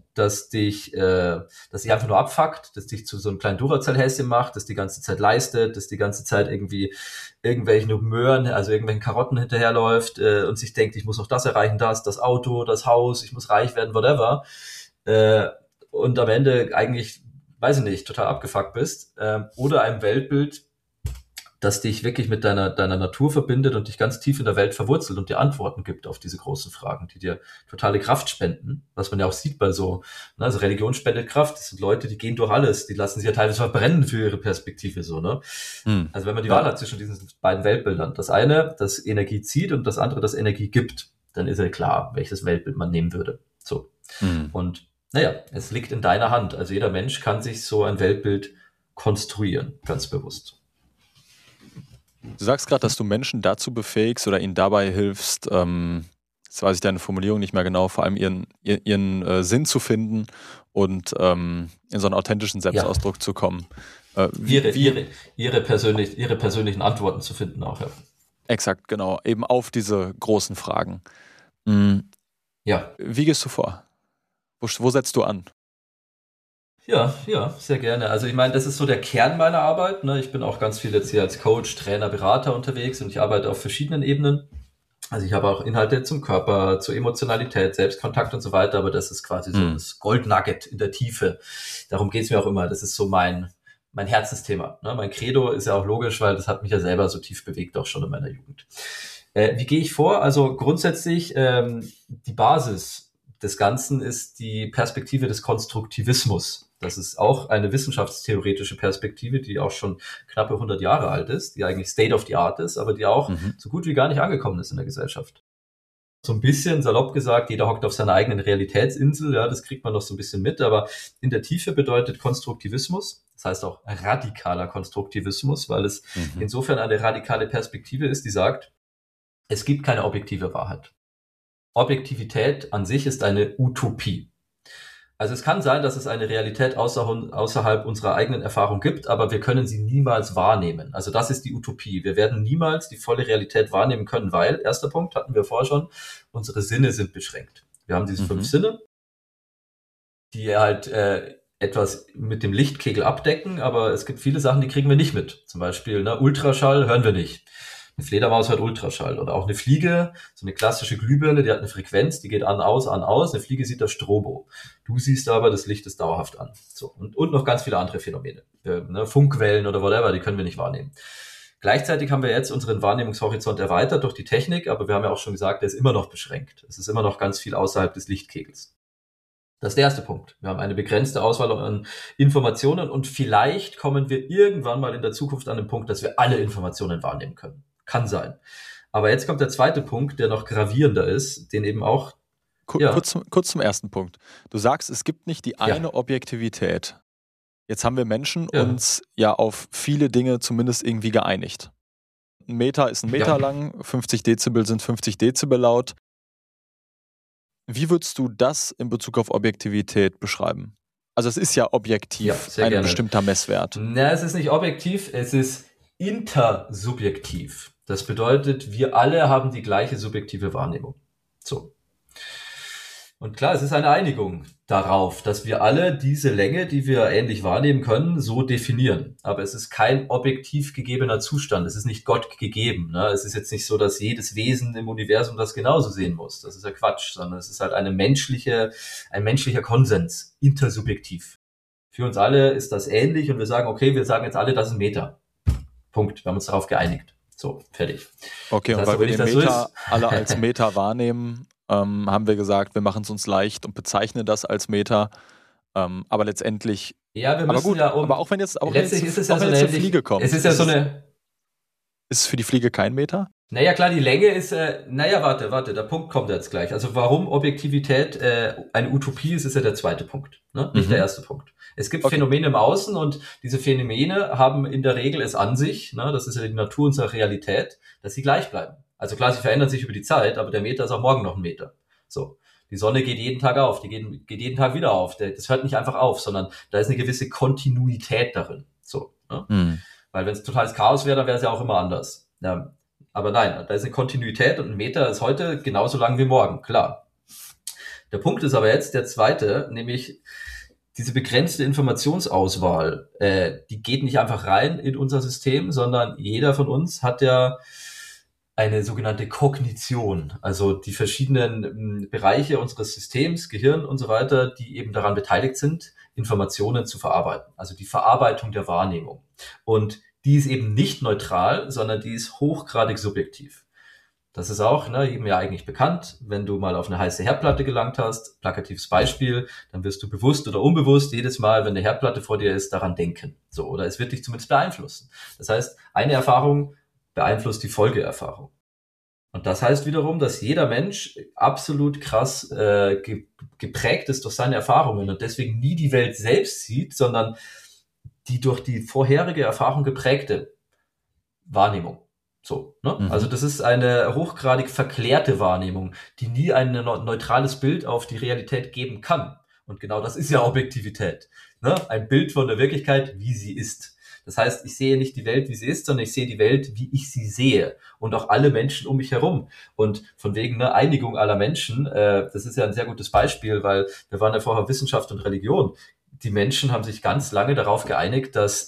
das dich einfach nur abfuckt, das dich zu so einem kleinen Duracell-Häschen macht, das die ganze Zeit leistet, das die ganze Zeit irgendwie irgendwelchen Möhren, also irgendwelchen Karotten hinterherläuft und sich denkt, ich muss noch das erreichen, das Auto, das Haus, ich muss reich werden, whatever. Äh, und am Ende eigentlich, weiß ich nicht, total abgefuckt bist. Oder ein Weltbild, das dich wirklich mit deiner Natur verbindet und dich ganz tief in der Welt verwurzelt und dir Antworten gibt auf diese großen Fragen, die dir totale Kraft spenden, was man ja auch sieht bei so, ne, also Religion spendet Kraft, das sind Leute, die gehen durch alles, die lassen sich ja teilweise verbrennen für ihre Perspektive, so, ne. Mhm. Also wenn man die Ja. Wahl hat zwischen diesen beiden Weltbildern, das eine, das Energie zieht und das andere, das Energie gibt, dann ist ja klar, welches Weltbild man nehmen würde. So. Mhm. Und naja, es liegt in deiner Hand. Also jeder Mensch kann sich so ein Weltbild konstruieren, ganz bewusst. Du sagst gerade, dass du Menschen dazu befähigst oder ihnen dabei hilfst, jetzt weiß ich deine Formulierung nicht mehr genau, vor allem ihren Sinn zu finden und in so einen authentischen Ja, Selbstausdruck zu kommen. Wie, ihre, wie, ihre, ihre persönlichen Antworten zu finden auch. Ja, exakt, genau, eben auf diese großen Fragen. Mhm. ja, Wie gehst du vor? Wo setzt du an? ja, sehr gerne. Also ich meine, das ist so der Kern meiner Arbeit. Ne? Ich bin auch ganz viel jetzt hier als Coach, Trainer, Berater unterwegs und ich arbeite auf verschiedenen Ebenen. Also ich habe auch Inhalte zum Körper, zur Emotionalität, Selbstkontakt und so weiter, aber das ist quasi so Mhm. das Goldnugget in der Tiefe. Darum geht's mir auch immer. Das ist so mein Herzensthema. Ne? Mein Credo ist ja auch logisch, weil das hat mich ja selber so tief bewegt, auch schon in meiner Jugend. Wie gehe ich vor? Also grundsätzlich die Basis des Ganzen ist die Perspektive des Konstruktivismus. Das ist auch eine wissenschaftstheoretische Perspektive, die auch schon knappe 100 Jahre alt ist, die eigentlich State of the Art ist, aber die auch so gut wie gar nicht angekommen ist in der Gesellschaft. So ein bisschen salopp gesagt, jeder hockt auf seiner eigenen Realitätsinsel, ja, das kriegt man noch so ein bisschen mit, aber in der Tiefe bedeutet Konstruktivismus, das heißt auch radikaler Konstruktivismus, weil es insofern eine radikale Perspektive ist, die sagt, es gibt keine objektive Wahrheit. Objektivität an sich ist eine Utopie. Also es kann sein, dass es eine Realität außerhalb unserer eigenen Erfahrung gibt, aber wir können sie niemals wahrnehmen. Also das ist die Utopie. Wir werden niemals die volle Realität wahrnehmen können, weil, erster Punkt, hatten wir vorher schon, unsere Sinne sind beschränkt. Wir haben diese 5 Sinne, die halt etwas mit dem Lichtkegel abdecken, aber es gibt viele Sachen, die kriegen wir nicht mit. Zum Beispiel Ultraschall hören wir nicht. Eine Fledermaus hört Ultraschall oder auch eine Fliege, so eine klassische Glühbirne, die hat eine Frequenz, die geht an, aus. Eine Fliege sieht das Strobo. Du siehst aber, das Licht ist dauerhaft an. So. Und noch ganz viele andere Phänomene. Funkwellen oder whatever, die können wir nicht wahrnehmen. Gleichzeitig haben wir jetzt unseren Wahrnehmungshorizont erweitert durch die Technik, aber wir haben ja auch schon gesagt, der ist immer noch beschränkt. Es ist immer noch ganz viel außerhalb des Lichtkegels. Das ist der erste Punkt. Wir haben eine begrenzte Auswahl an Informationen und vielleicht kommen wir irgendwann mal in der Zukunft an den Punkt, dass wir alle Informationen wahrnehmen können. Kann sein. Aber jetzt kommt der zweite Punkt, der noch gravierender ist, den eben auch... Kurz zum ersten Punkt. Du sagst, es gibt nicht die eine Objektivität. Jetzt haben wir Menschen uns ja auf viele Dinge zumindest irgendwie geeinigt. Ein Meter ist ein Meter lang, 50 Dezibel sind 50 Dezibel laut. Wie würdest du das in Bezug auf Objektivität beschreiben? Also es ist ja objektiv, ein bestimmter Messwert. Na, es ist nicht objektiv, es ist intersubjektiv. Das bedeutet, wir alle haben die gleiche subjektive Wahrnehmung. So. Und klar, es ist eine Einigung darauf, dass wir alle diese Länge, die wir ähnlich wahrnehmen können, so definieren. Aber es ist kein objektiv gegebener Zustand. Es ist nicht Gott gegeben. Ne? Es ist jetzt nicht so, dass jedes Wesen im Universum das genauso sehen muss. Das ist ja Quatsch, sondern es ist halt ein menschlicher Konsens, intersubjektiv. Für uns alle ist das ähnlich und wir sagen, okay, wir sagen jetzt alle, das ist ein Meter. Punkt. Wir haben uns darauf geeinigt. So, fertig. Okay, das heißt, und weil wir den Meter alle als Meter wahrnehmen, haben wir gesagt, wir machen es uns leicht und bezeichnen das als Meter. Aber letztendlich... Ja, wir müssen aber auch wenn jetzt eine Fliege kommt. Es ist ja so eine... Ist es für die Fliege kein Meter? Naja, klar, die Länge ist... warte, der Punkt kommt jetzt gleich. Also warum Objektivität eine Utopie ist, ist ja der zweite Punkt, ne? Nicht der erste Punkt. Es gibt Phänomene im Außen und diese Phänomene haben in der Regel es an sich, ne, das ist ja die Natur unserer Realität, dass sie gleich bleiben. Also klar, sie verändern sich über die Zeit, aber der Meter ist auch morgen noch ein Meter. So. Die Sonne geht jeden Tag auf, die geht jeden Tag wieder auf. Das hört nicht einfach auf, sondern da ist eine gewisse Kontinuität darin. So, ne? Weil wenn es totales Chaos wäre, dann wäre es ja auch immer anders. Ja, aber nein, da ist eine Kontinuität und ein Meter ist heute genauso lang wie morgen, klar. Der Punkt ist aber jetzt der zweite, nämlich diese begrenzte Informationsauswahl, die geht nicht einfach rein in unser System, sondern jeder von uns hat ja eine sogenannte Kognition, also die verschiedenen Bereiche unseres Systems, Gehirn und so weiter, die eben daran beteiligt sind, Informationen zu verarbeiten, also die Verarbeitung der Wahrnehmung. Und die ist eben nicht neutral, sondern die ist hochgradig subjektiv. Das ist auch jedem ja eigentlich bekannt. Wenn du mal auf eine heiße Herdplatte gelangt hast, plakatives Beispiel, dann wirst du bewusst oder unbewusst jedes Mal, wenn eine Herdplatte vor dir ist, daran denken. So, oder es wird dich zumindest beeinflussen. Das heißt, eine Erfahrung beeinflusst die Folgeerfahrung. Und das heißt wiederum, dass jeder Mensch absolut krass geprägt ist durch seine Erfahrungen und deswegen nie die Welt selbst sieht, sondern die durch die vorherige Erfahrung geprägte Wahrnehmung. So, ne? Also das ist eine hochgradig verklärte Wahrnehmung, die nie ein neutrales Bild auf die Realität geben kann. Und genau das ist ja Objektivität. Ne? Ein Bild von der Wirklichkeit, wie sie ist. Das heißt, ich sehe nicht die Welt, wie sie ist, sondern ich sehe die Welt, wie ich sie sehe. Und auch alle Menschen um mich herum. Und von wegen Einigung aller Menschen, das ist ja ein sehr gutes Beispiel, weil wir waren ja vorher Wissenschaft und Religion. Die Menschen haben sich ganz lange darauf geeinigt, dass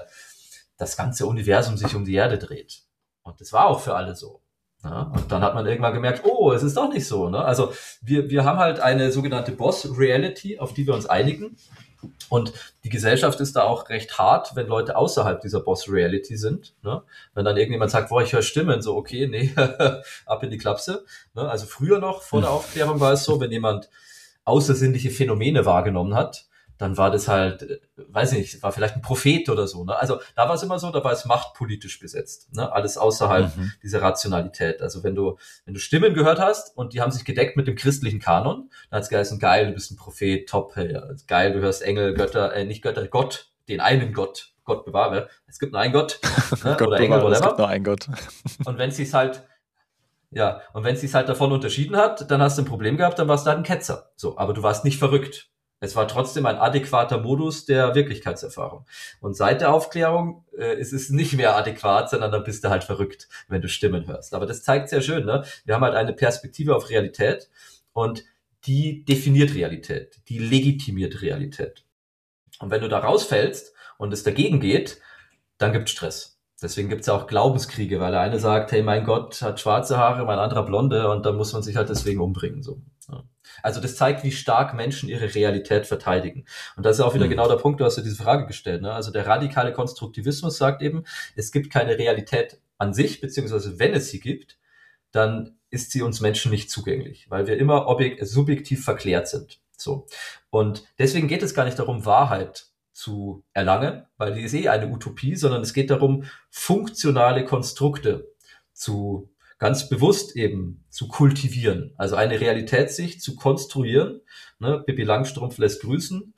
das ganze Universum sich um die Erde dreht. Und das war auch für alle so. Ja, und dann hat man irgendwann gemerkt, es ist doch nicht so. Ne? Also wir haben halt eine sogenannte Boss-Reality, auf die wir uns einigen. Und die Gesellschaft ist da auch recht hart, wenn Leute außerhalb dieser Boss-Reality sind. Ne? Wenn dann irgendjemand sagt, ich höre Stimmen, so okay, nee, ab in die Klapse. Ne? Also früher noch, vor der Aufklärung war es so, wenn jemand außersinnliche Phänomene wahrgenommen hat, dann war das halt, weiß ich nicht, war vielleicht ein Prophet oder so. Ne? Also da war es immer so, da war es machtpolitisch besetzt. Ne? Alles außerhalb dieser Rationalität. Also wenn du Stimmen gehört hast und die haben sich gedeckt mit dem christlichen Kanon, dann hat es geheißen, geil, du bist ein Prophet, top, hey, geil, du hörst Engel, Götter, nicht Götter, Gott, den einen Gott, Gott bewahre. Es gibt nur einen Gott, ne? Gott Oder Engel, bewahre, es gibt whatever. nur einen Gott. Und wenn es sich halt ja, und wenn es sich halt davon unterschieden hat, dann hast du ein Problem gehabt, dann warst du halt ein Ketzer. So, aber du warst nicht verrückt. Es war trotzdem ein adäquater Modus der Wirklichkeitserfahrung. Und seit der Aufklärung ist es nicht mehr adäquat, sondern dann bist du halt verrückt, wenn du Stimmen hörst. Aber das zeigt sehr schön, ne? Wir haben halt eine Perspektive auf Realität und die definiert Realität, die legitimiert Realität. Und wenn du da rausfällst und es dagegen geht, dann gibt Stress. Deswegen gibt es ja auch Glaubenskriege, weil der eine sagt, hey, mein Gott hat schwarze Haare, mein anderer blonde und dann muss man sich halt deswegen umbringen. So. Ja. Also das zeigt, wie stark Menschen ihre Realität verteidigen. Und das ist auch wieder genau der Punkt, du hast ja diese Frage gestellt. Ne? Also der radikale Konstruktivismus sagt eben, es gibt keine Realität an sich, beziehungsweise wenn es sie gibt, dann ist sie uns Menschen nicht zugänglich, weil wir immer subjektiv verklärt sind. So. Und deswegen geht es gar nicht darum, Wahrheit zu erlangen, weil die ist eine Utopie, sondern es geht darum, funktionale Konstrukte zu ganz bewusst eben zu kultivieren, also eine Realitätssicht zu konstruieren. Ne? Pippi Langstrumpf lässt grüßen,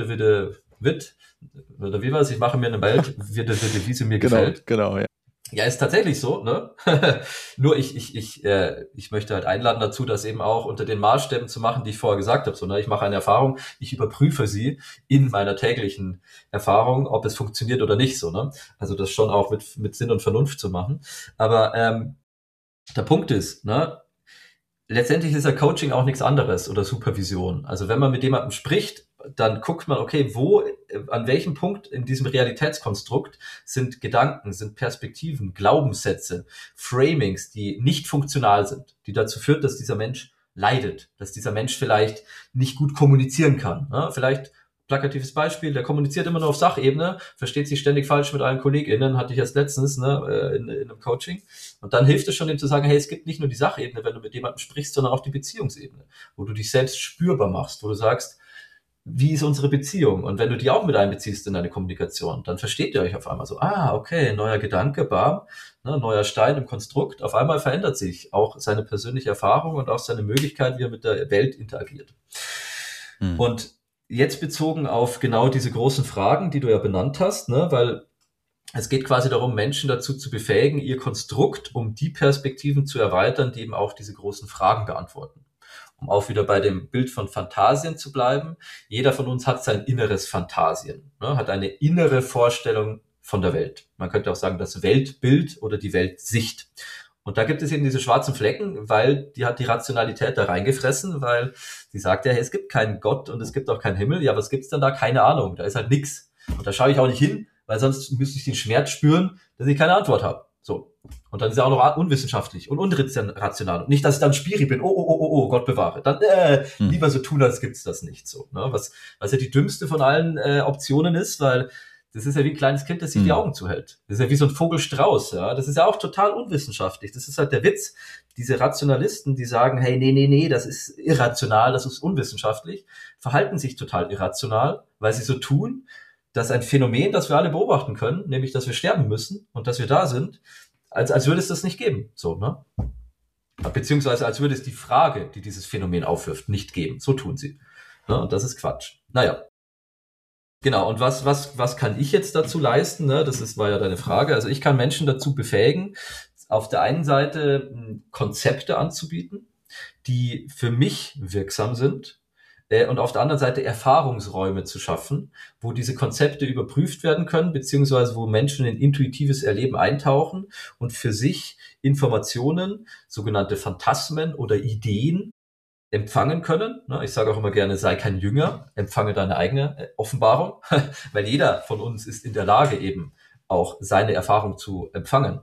wird, oder wie war es, ich mache mir eine Welt, wie sie mir gefällt. Genau, ja. Ja, ist tatsächlich so, ne? Nur ich möchte halt einladen dazu, das eben auch unter den Maßstäben zu machen, die ich vorher gesagt habe. So, ne? Ich mache eine Erfahrung, ich überprüfe sie in meiner täglichen Erfahrung, ob es funktioniert oder nicht, so, ne? Also das schon auch mit Sinn und Vernunft zu machen. Aber der Punkt ist, ne? Letztendlich ist ja Coaching auch nichts anderes oder Supervision. Also wenn man mit jemandem spricht, dann guckt man, okay, an welchem Punkt in diesem Realitätskonstrukt sind Gedanken, sind Perspektiven, Glaubenssätze, Framings, die nicht funktional sind, die dazu führt, dass dieser Mensch leidet, dass dieser Mensch vielleicht nicht gut kommunizieren kann. Ne? Vielleicht plakatives Beispiel, der kommuniziert immer nur auf Sachebene, versteht sich ständig falsch mit allen KollegInnen, hatte ich erst letztens in einem Coaching. Und dann hilft es schon, ihm zu sagen, hey, es gibt nicht nur die Sachebene, wenn du mit jemandem sprichst, sondern auch die Beziehungsebene, wo du dich selbst spürbar machst, wo du sagst, wie ist unsere Beziehung? Und wenn du die auch mit einbeziehst in deine Kommunikation, dann versteht ihr euch auf einmal so, okay, neuer Gedanke, bam, ne, neuer Stein im Konstrukt. Auf einmal verändert sich auch seine persönliche Erfahrung und auch seine Möglichkeit, wie er mit der Welt interagiert. Und jetzt bezogen auf genau diese großen Fragen, die du ja benannt hast, ne, weil es geht quasi darum, Menschen dazu zu befähigen, ihr Konstrukt, um die Perspektiven zu erweitern, die eben auch diese großen Fragen beantworten. Um auch wieder bei dem Bild von Phantasien zu bleiben. Jeder von uns hat sein inneres Phantasien, ne, hat eine innere Vorstellung von der Welt. Man könnte auch sagen, das Weltbild oder die Weltsicht. Und da gibt es eben diese schwarzen Flecken, weil die hat die Rationalität da reingefressen, weil sie sagt ja, hey, es gibt keinen Gott und es gibt auch keinen Himmel. Ja, was gibt's denn da? Keine Ahnung. Da ist halt nix. Und da schaue ich auch nicht hin, weil sonst müsste ich den Schmerz spüren, dass ich keine Antwort habe. So. Und dann ist er auch noch unwissenschaftlich und unrational. Und nicht, dass ich dann Spiri bin. Oh, Gott bewahre. Dann lieber so tun, als gibt's das nicht so. Ne? Was ja die dümmste von allen Optionen ist, weil das ist ja wie ein kleines Kind, das sich die Augen zuhält. Das ist ja wie so ein Vogelstrauß, ja. Das ist ja auch total unwissenschaftlich. Das ist halt der Witz. Diese Rationalisten, die sagen, hey, nee, das ist irrational, das ist unwissenschaftlich, verhalten sich total irrational, weil sie so tun, dass ein Phänomen, das wir alle beobachten können, nämlich, dass wir sterben müssen und dass wir da sind, als würde es das nicht geben. So, ne? Beziehungsweise als würde es die Frage, die dieses Phänomen aufwirft, nicht geben. So tun sie. Ne? Und das ist Quatsch. Naja. Genau, und was kann ich jetzt dazu leisten? Ne? War ja deine Frage. Also ich kann Menschen dazu befähigen, auf der einen Seite Konzepte anzubieten, die für mich wirksam sind, und auf der anderen Seite Erfahrungsräume zu schaffen, wo diese Konzepte überprüft werden können, beziehungsweise wo Menschen in intuitives Erleben eintauchen und für sich Informationen, sogenannte Phantasmen oder Ideen empfangen können. Ich sage auch immer gerne, sei kein Jünger, empfange deine eigene Offenbarung, weil jeder von uns ist in der Lage, eben auch seine Erfahrung zu empfangen.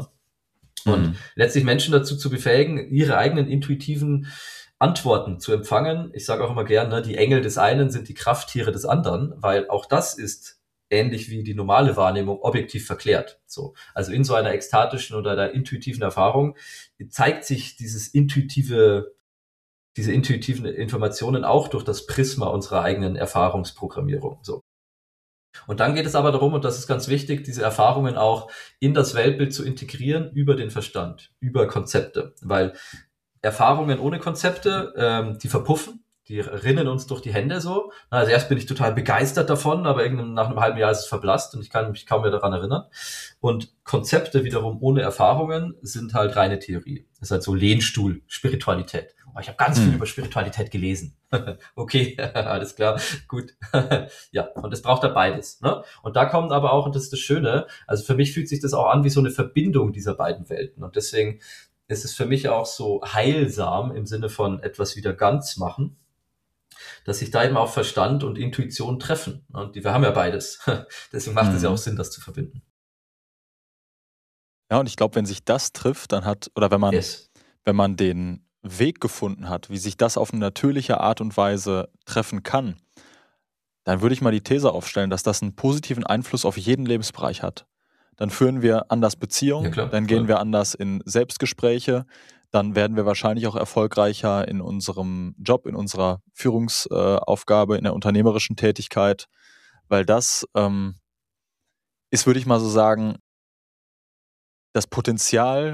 Und letztlich Menschen dazu zu befähigen, ihre eigenen intuitiven Antworten zu empfangen. Ich sage auch immer gerne, die Engel des einen sind die Krafttiere des anderen, weil auch das ist ähnlich wie die normale Wahrnehmung objektiv verklärt. So, also in so einer ekstatischen oder einer intuitiven Erfahrung zeigt sich dieses intuitive diese intuitiven Informationen auch durch das Prisma unserer eigenen Erfahrungsprogrammierung. So. Und dann geht es aber darum, und das ist ganz wichtig, diese Erfahrungen auch in das Weltbild zu integrieren über den Verstand, über Konzepte. Weil Erfahrungen ohne Konzepte, die verpuffen, die rinnen uns durch die Hände so. Also erst bin ich total begeistert davon, aber nach einem halben Jahr ist es verblasst und ich kann mich kaum mehr daran erinnern. Und Konzepte wiederum ohne Erfahrungen sind halt reine Theorie. Das ist halt so Lehnstuhl, Spiritualität. Oh, ich habe ganz viel über Spiritualität gelesen. Okay, alles klar, gut. Ja, und es braucht da beides. Ne? Und da kommt aber auch, und das ist das Schöne, also für mich fühlt sich das auch an wie so eine Verbindung dieser beiden Welten. Und deswegen ist es für mich auch so heilsam im Sinne von etwas wieder ganz machen, dass sich da eben auch Verstand und Intuition treffen. Und wir haben ja beides. Deswegen macht es ja auch Sinn, das zu verbinden. Ja, und ich glaube, wenn sich das trifft, dann oder wenn man den Weg gefunden hat, wie sich das auf eine natürliche Art und Weise treffen kann, dann würde ich mal die These aufstellen, dass das einen positiven Einfluss auf jeden Lebensbereich hat. Dann führen wir anders Beziehungen, Ja, dann gehen wir anders in Selbstgespräche, dann werden wir wahrscheinlich auch erfolgreicher in unserem Job, in unserer Führungsaufgabe, in der unternehmerischen Tätigkeit, weil das ist, würde ich mal so sagen, das Potenzial,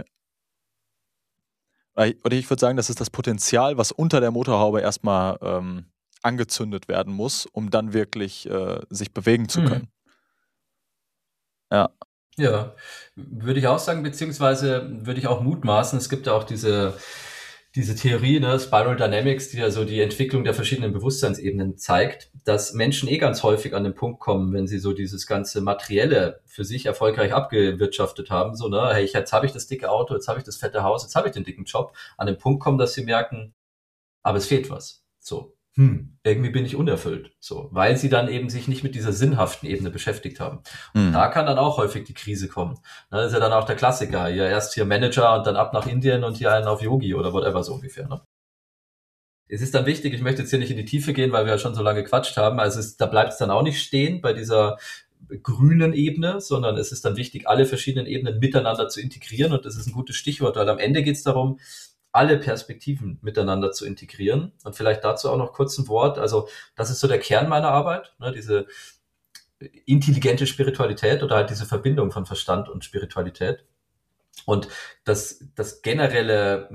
oder ich würde sagen, das ist das Potenzial, was unter der Motorhaube erstmal angezündet werden muss, um dann wirklich sich bewegen zu können. Ja. Ja, würde ich auch sagen, beziehungsweise würde ich auch mutmaßen, es gibt ja auch diese Theorie, ne, Spiral Dynamics, die ja so die Entwicklung der verschiedenen Bewusstseinsebenen zeigt, dass Menschen ganz häufig an den Punkt kommen, wenn sie so dieses ganze Materielle für sich erfolgreich abgewirtschaftet haben, so, ne, hey, jetzt habe ich das dicke Auto, jetzt habe ich das fette Haus, jetzt habe ich den dicken Job, an den Punkt kommen, dass sie merken, aber es fehlt was. So. Irgendwie bin ich unerfüllt. So, weil sie dann eben sich nicht mit dieser sinnhaften Ebene beschäftigt haben. Und da kann dann auch häufig die Krise kommen. Das ist ja dann auch der Klassiker. Ja, erst hier Manager und dann ab nach Indien und hier einen auf Yogi oder whatever so ungefähr. Ne? Es ist dann wichtig, ich möchte jetzt hier nicht in die Tiefe gehen, weil wir ja schon so lange gequatscht haben. Also da bleibt es dann auch nicht stehen bei dieser grünen Ebene, sondern es ist dann wichtig, alle verschiedenen Ebenen miteinander zu integrieren. Und das ist ein gutes Stichwort, weil am Ende geht es darum, alle Perspektiven miteinander zu integrieren. Und vielleicht dazu auch noch kurz ein Wort. Also das ist so der Kern meiner Arbeit, ne, diese intelligente Spiritualität oder halt diese Verbindung von Verstand und Spiritualität. Und das generelle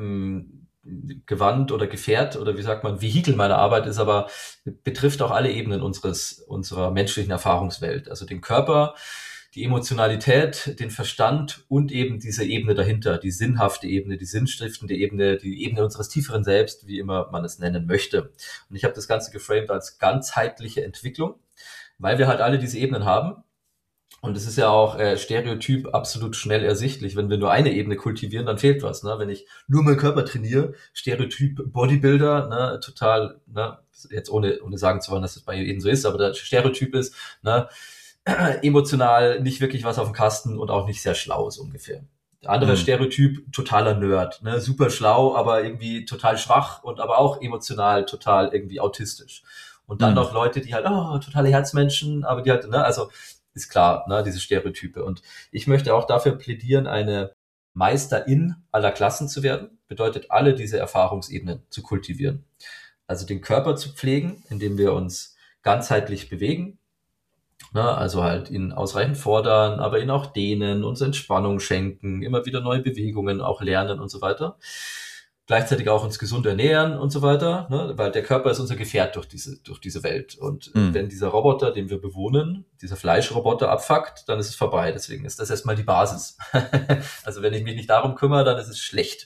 Gewand oder Gefährt oder wie sagt man, Vehikel meiner Arbeit ist aber, betrifft auch alle Ebenen unserer menschlichen Erfahrungswelt. Also den Körper, die Emotionalität, den Verstand und eben diese Ebene dahinter, die sinnhafte Ebene, die sinnstiftende Ebene, die Ebene unseres tieferen Selbst, wie immer man es nennen möchte. Und ich habe das Ganze geframed als ganzheitliche Entwicklung, weil wir halt alle diese Ebenen haben. Und es ist ja auch Stereotyp absolut schnell ersichtlich. Wenn wir nur eine Ebene kultivieren, dann fehlt was. Ne? Wenn ich nur meinen Körper trainiere, Stereotyp Bodybuilder, ne, total, ne, jetzt ohne sagen zu wollen, dass das bei jedem so ist, aber der Stereotyp ist, ne, emotional nicht wirklich was auf dem Kasten und auch nicht sehr schlau so ungefähr. Der andere Stereotyp, totaler Nerd, ne, super schlau, aber irgendwie total schwach und aber auch emotional total irgendwie autistisch. Und dann noch Leute, die halt, totale Herzmenschen, aber die halt, ne, also ist klar, ne, diese Stereotype. Und ich möchte auch dafür plädieren, eine Meisterin aller Klassen zu werden. Bedeutet, alle diese Erfahrungsebenen zu kultivieren. Also den Körper zu pflegen, indem wir uns ganzheitlich bewegen. Ne, also halt ihn ausreichend fordern, aber ihn auch dehnen, uns Entspannung schenken, immer wieder neue Bewegungen auch lernen und so weiter. Gleichzeitig auch uns gesund ernähren und so weiter, ne? Weil der Körper ist unser Gefährt durch diese Welt. Und wenn dieser Roboter, den wir bewohnen, dieser Fleischroboter abfuckt, dann ist es vorbei. Deswegen ist das erstmal die Basis. Also wenn ich mich nicht darum kümmere, dann ist es schlecht.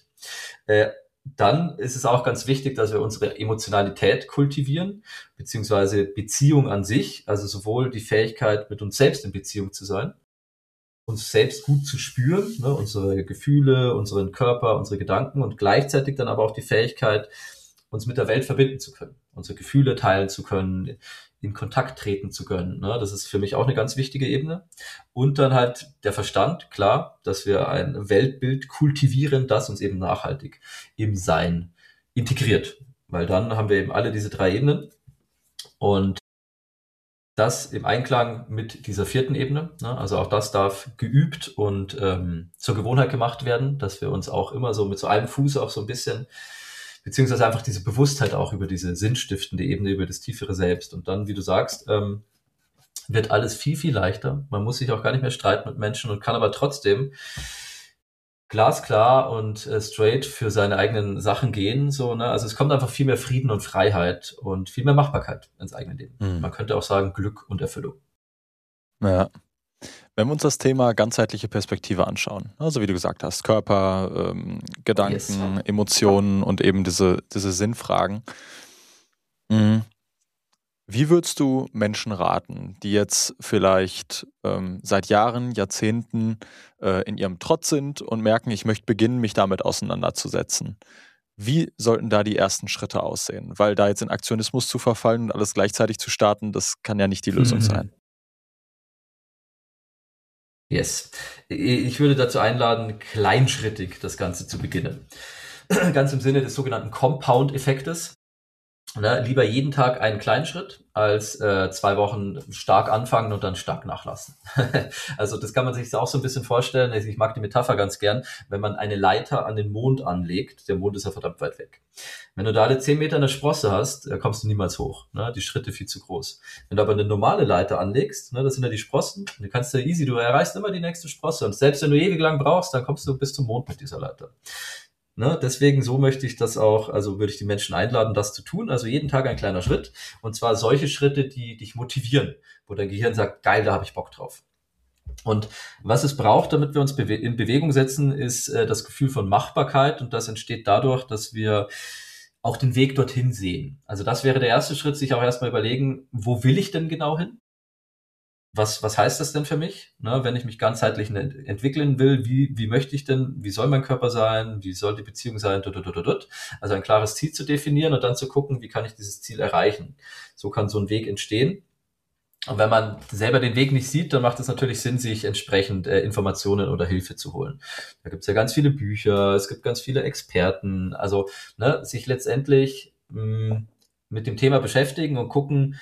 Dann ist es auch ganz wichtig, dass wir unsere Emotionalität kultivieren, beziehungsweise Beziehung an sich, also sowohl die Fähigkeit, mit uns selbst in Beziehung zu sein, uns selbst gut zu spüren, ne, unsere Gefühle, unseren Körper, unsere Gedanken und gleichzeitig dann aber auch die Fähigkeit, uns mit der Welt verbinden zu können, unsere Gefühle teilen zu können, in Kontakt treten zu können. Ne? Das ist für mich auch eine ganz wichtige Ebene. Und dann halt der Verstand, klar, dass wir ein Weltbild kultivieren, das uns eben nachhaltig im Sein integriert. Weil dann haben wir eben alle diese drei Ebenen und das im Einklang mit dieser vierten Ebene. Ne? Also auch das darf geübt und zur Gewohnheit gemacht werden, dass wir uns auch immer so mit so einem Fuß auch so ein bisschen beziehungsweise einfach diese Bewusstheit auch über diese sinnstiftende Ebene, über das tiefere Selbst. Und dann, wie du sagst, wird alles viel, viel leichter. Man muss sich auch gar nicht mehr streiten mit Menschen und kann aber trotzdem glasklar und straight für seine eigenen Sachen gehen. So, ne? Also es kommt einfach viel mehr Frieden und Freiheit und viel mehr Machbarkeit ins eigene Leben. Man könnte auch sagen Glück und Erfüllung. Ja. Wenn wir uns das Thema ganzheitliche Perspektive anschauen, also wie du gesagt hast, Körper, Gedanken, Emotionen und eben diese Sinnfragen. Wie würdest du Menschen raten, die jetzt vielleicht seit Jahren, Jahrzehnten in ihrem Trott sind und merken, ich möchte beginnen, mich damit auseinanderzusetzen? Wie sollten da die ersten Schritte aussehen? Weil da jetzt in Aktionismus zu verfallen und alles gleichzeitig zu starten, das kann ja nicht die Lösung sein. Yes. Ich würde dazu einladen, kleinschrittig das Ganze zu beginnen. Ganz im Sinne des sogenannten Compound-Effektes. Lieber jeden Tag einen kleinen Schritt, als 2 Wochen stark anfangen und dann stark nachlassen. Also das kann man sich auch so ein bisschen vorstellen. Ich mag die Metapher ganz gern, wenn man eine Leiter an den Mond anlegt. Der Mond ist ja verdammt weit weg. Wenn du da alle 10 Meter eine Sprosse hast, kommst du niemals hoch. Ne? Die Schritte viel zu groß. Wenn du aber eine normale Leiter anlegst, ne, das sind ja die Sprossen, du kannst ja easy, du erreichst immer die nächste Sprosse. Und selbst wenn du ewig lang brauchst, dann kommst du bis zum Mond mit dieser Leiter. Ne, deswegen so möchte ich das auch, also würde ich die Menschen einladen, das zu tun. Also jeden Tag ein kleiner Schritt. Und zwar solche Schritte, die dich motivieren, wo dein Gehirn sagt, geil, da habe ich Bock drauf. Und was es braucht, damit wir uns in Bewegung setzen, ist das Gefühl von Machbarkeit. Und das entsteht dadurch, dass wir auch den Weg dorthin sehen. Also das wäre der erste Schritt, sich auch erstmal überlegen, wo will ich denn genau hin? Was heißt das denn für mich, ne, wenn ich mich ganzheitlich entwickeln will? Wie möchte ich denn, wie soll mein Körper sein? Wie soll die Beziehung sein? Also ein klares Ziel zu definieren und dann zu gucken, wie kann ich dieses Ziel erreichen? So kann so ein Weg entstehen. Und wenn man selber den Weg nicht sieht, dann macht es natürlich Sinn, sich entsprechend Informationen oder Hilfe zu holen. Da gibt es ja ganz viele Bücher, es gibt ganz viele Experten. Also ne, sich letztendlich mit dem Thema beschäftigen und gucken,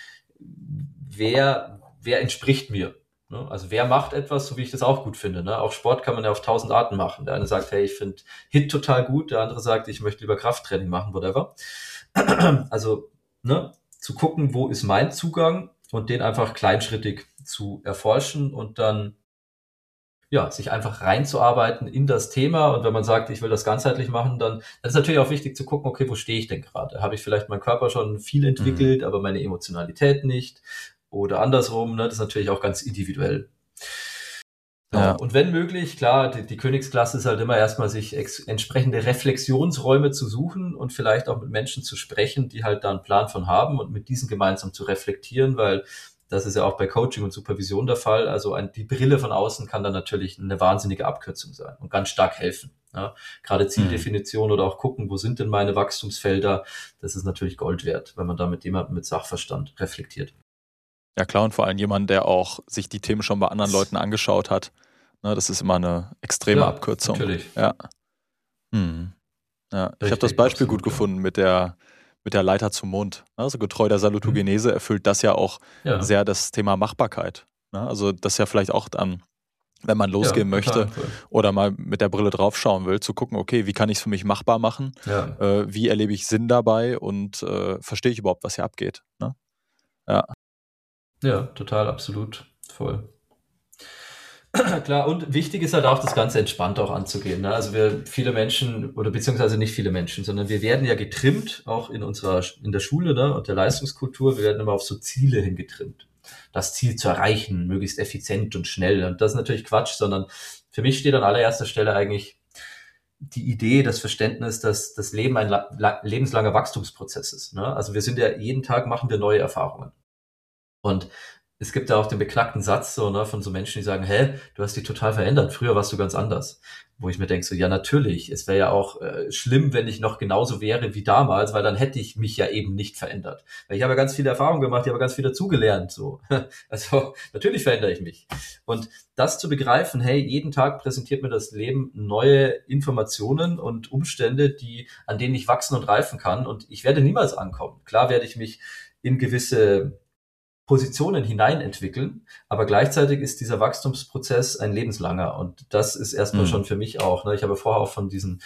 wer entspricht mir. Ne? Also wer macht etwas, so wie ich das auch gut finde. Ne? Auch Sport kann man ja auf 1000 Arten machen. Der eine sagt, hey, ich finde HIIT total gut. Der andere sagt, ich möchte lieber Krafttraining machen, whatever. Also ne, zu gucken, wo ist mein Zugang und den einfach kleinschrittig zu erforschen und dann ja, sich einfach reinzuarbeiten in das Thema. Und wenn man sagt, ich will das ganzheitlich machen, dann ist natürlich auch wichtig zu gucken, okay, wo stehe ich denn gerade? Habe ich vielleicht meinen Körper schon viel entwickelt, aber meine Emotionalität nicht? Oder andersrum, ne? Das ist natürlich auch ganz individuell. Ja. Und wenn möglich, klar, die Königsklasse ist halt immer erstmal sich entsprechende Reflexionsräume zu suchen und vielleicht auch mit Menschen zu sprechen, die halt da einen Plan von haben und mit diesen gemeinsam zu reflektieren, weil das ist ja auch bei Coaching und Supervision der Fall. Also die Brille von außen kann dann natürlich eine wahnsinnige Abkürzung sein und ganz stark helfen. Ja, gerade Zieldefinition oder auch gucken, wo sind denn meine Wachstumsfelder, das ist natürlich Gold wert, wenn man da mit jemandem mit Sachverstand reflektiert. Ja klar, und vor allem jemand, der auch sich die Themen schon bei anderen Leuten angeschaut hat. Ne, das ist immer eine extreme Abkürzung. Natürlich. Ja. Ja. Ich habe das Beispiel gut gefunden mit der Leiter zum Mond. Also getreu der Salutogenese erfüllt das ja auch sehr das Thema Machbarkeit. Ne? Also das ist ja vielleicht auch dann, wenn man losgehen möchte oder mal mit der Brille draufschauen will, zu gucken, okay, wie kann ich es für mich machbar machen? Ja. Wie erlebe ich Sinn dabei und verstehe ich überhaupt, was hier abgeht? Ne? Ja. Ja, total, absolut, voll. Klar, und wichtig ist halt auch, das Ganze entspannt auch anzugehen. Ne? Also viele Menschen, oder beziehungsweise nicht viele Menschen, sondern wir werden ja getrimmt, auch in der Schule, ne, und der Leistungskultur, wir werden immer auf so Ziele hingetrimmt. Das Ziel zu erreichen, möglichst effizient und schnell. Und das ist natürlich Quatsch, sondern für mich steht an allererster Stelle eigentlich die Idee, das Verständnis, dass das Leben ein lebenslanger Wachstumsprozess ist. Ne? Also wir sind ja, jeden Tag machen wir neue Erfahrungen. Und es gibt ja auch den beknackten Satz so, ne, von so Menschen, die sagen, hä, du hast dich total verändert, früher warst du ganz anders. Wo ich mir denke, so, ja natürlich, es wäre ja auch schlimm, wenn ich noch genauso wäre wie damals, weil dann hätte ich mich ja eben nicht verändert. Weil ich habe ja ganz viele Erfahrungen gemacht, ich habe ganz viel dazugelernt. So. Also natürlich verändere ich mich. Und das zu begreifen, hey, jeden Tag präsentiert mir das Leben neue Informationen und Umstände, an denen ich wachsen und reifen kann. Und ich werde niemals ankommen. Klar werde ich mich in gewisse Positionen hineinentwickeln, aber gleichzeitig ist dieser Wachstumsprozess ein lebenslanger und das ist erstmal schon für mich auch. Ne? Ich habe vorher auch von diesen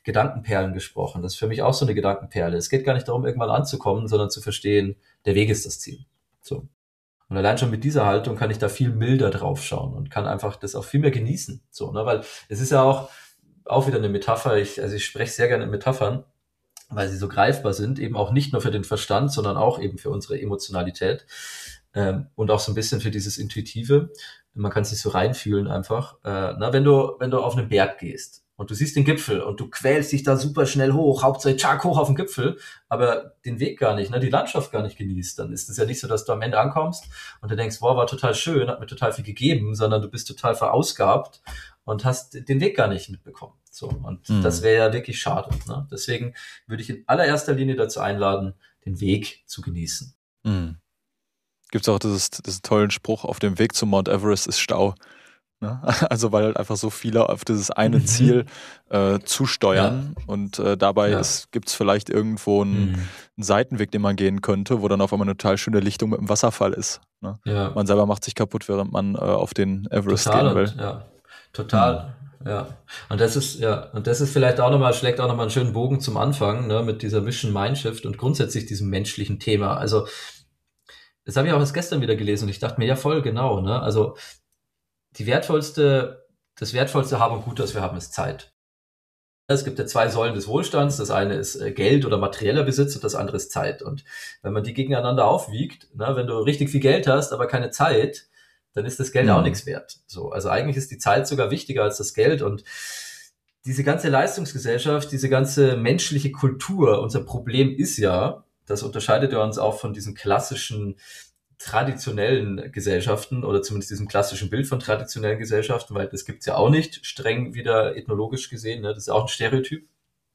Gedankenperlen gesprochen. Das ist für mich auch so eine Gedankenperle. Es geht gar nicht darum, irgendwann anzukommen, sondern zu verstehen, der Weg ist das Ziel. So. Und allein schon mit dieser Haltung kann ich da viel milder drauf schauen und kann einfach das auch viel mehr genießen. So, ne? Weil es ist ja auch wieder eine Metapher. Ich spreche sehr gerne in Metaphern, weil sie so greifbar sind, eben auch nicht nur für den Verstand, sondern auch eben für unsere Emotionalität und auch so ein bisschen für dieses Intuitive. Man kann sich so reinfühlen einfach. Wenn du auf einen Berg gehst und du siehst den Gipfel und du quälst dich da super schnell hoch, Hauptsache tschak, hoch auf den Gipfel, aber den Weg gar nicht, die Landschaft gar nicht genießt, dann ist es ja nicht so, dass du am Ende ankommst und du denkst, wow, war total schön, hat mir total viel gegeben, sondern du bist total verausgabt und hast den Weg gar nicht mitbekommen. So, und das wäre ja wirklich schade. Ne? Deswegen würde ich in allererster Linie dazu einladen, den Weg zu genießen. Gibt es auch diesen tollen Spruch, auf dem Weg zum Mount Everest ist Stau. Ne? Also weil halt einfach so viele auf dieses eine Ziel zusteuern und dabei gibt es vielleicht irgendwo einen Seitenweg, den man gehen könnte, wo dann auf einmal eine total schöne Lichtung mit einem Wasserfall ist. Ne? Ja. Man selber macht sich kaputt, während man auf den Everest gehen will. Ja, total. Ja, und das ist vielleicht auch nochmal, schlägt auch nochmal einen schönen Bogen zum Anfang, ne, mit dieser Mission Mindshift und grundsätzlich diesem menschlichen Thema. Also, das habe ich auch erst gestern wieder gelesen und ich dachte mir, ja voll, genau, ne, also, das wertvollste Hab und Gut, das wir haben, ist Zeit. Es gibt ja 2 Säulen des Wohlstands, das eine ist Geld oder materieller Besitz und das andere ist Zeit. Und wenn man die gegeneinander aufwiegt, ne, wenn du richtig viel Geld hast, aber keine Zeit, dann ist das Geld auch nichts wert. So, also eigentlich ist die Zeit sogar wichtiger als das Geld und diese ganze Leistungsgesellschaft, diese ganze menschliche Kultur, unser Problem ist ja, das unterscheidet ja uns auch von diesen klassischen traditionellen Gesellschaften oder zumindest diesem klassischen Bild von traditionellen Gesellschaften, weil das gibt's ja auch nicht, streng wieder ethnologisch gesehen, ne? Das ist ja auch ein Stereotyp.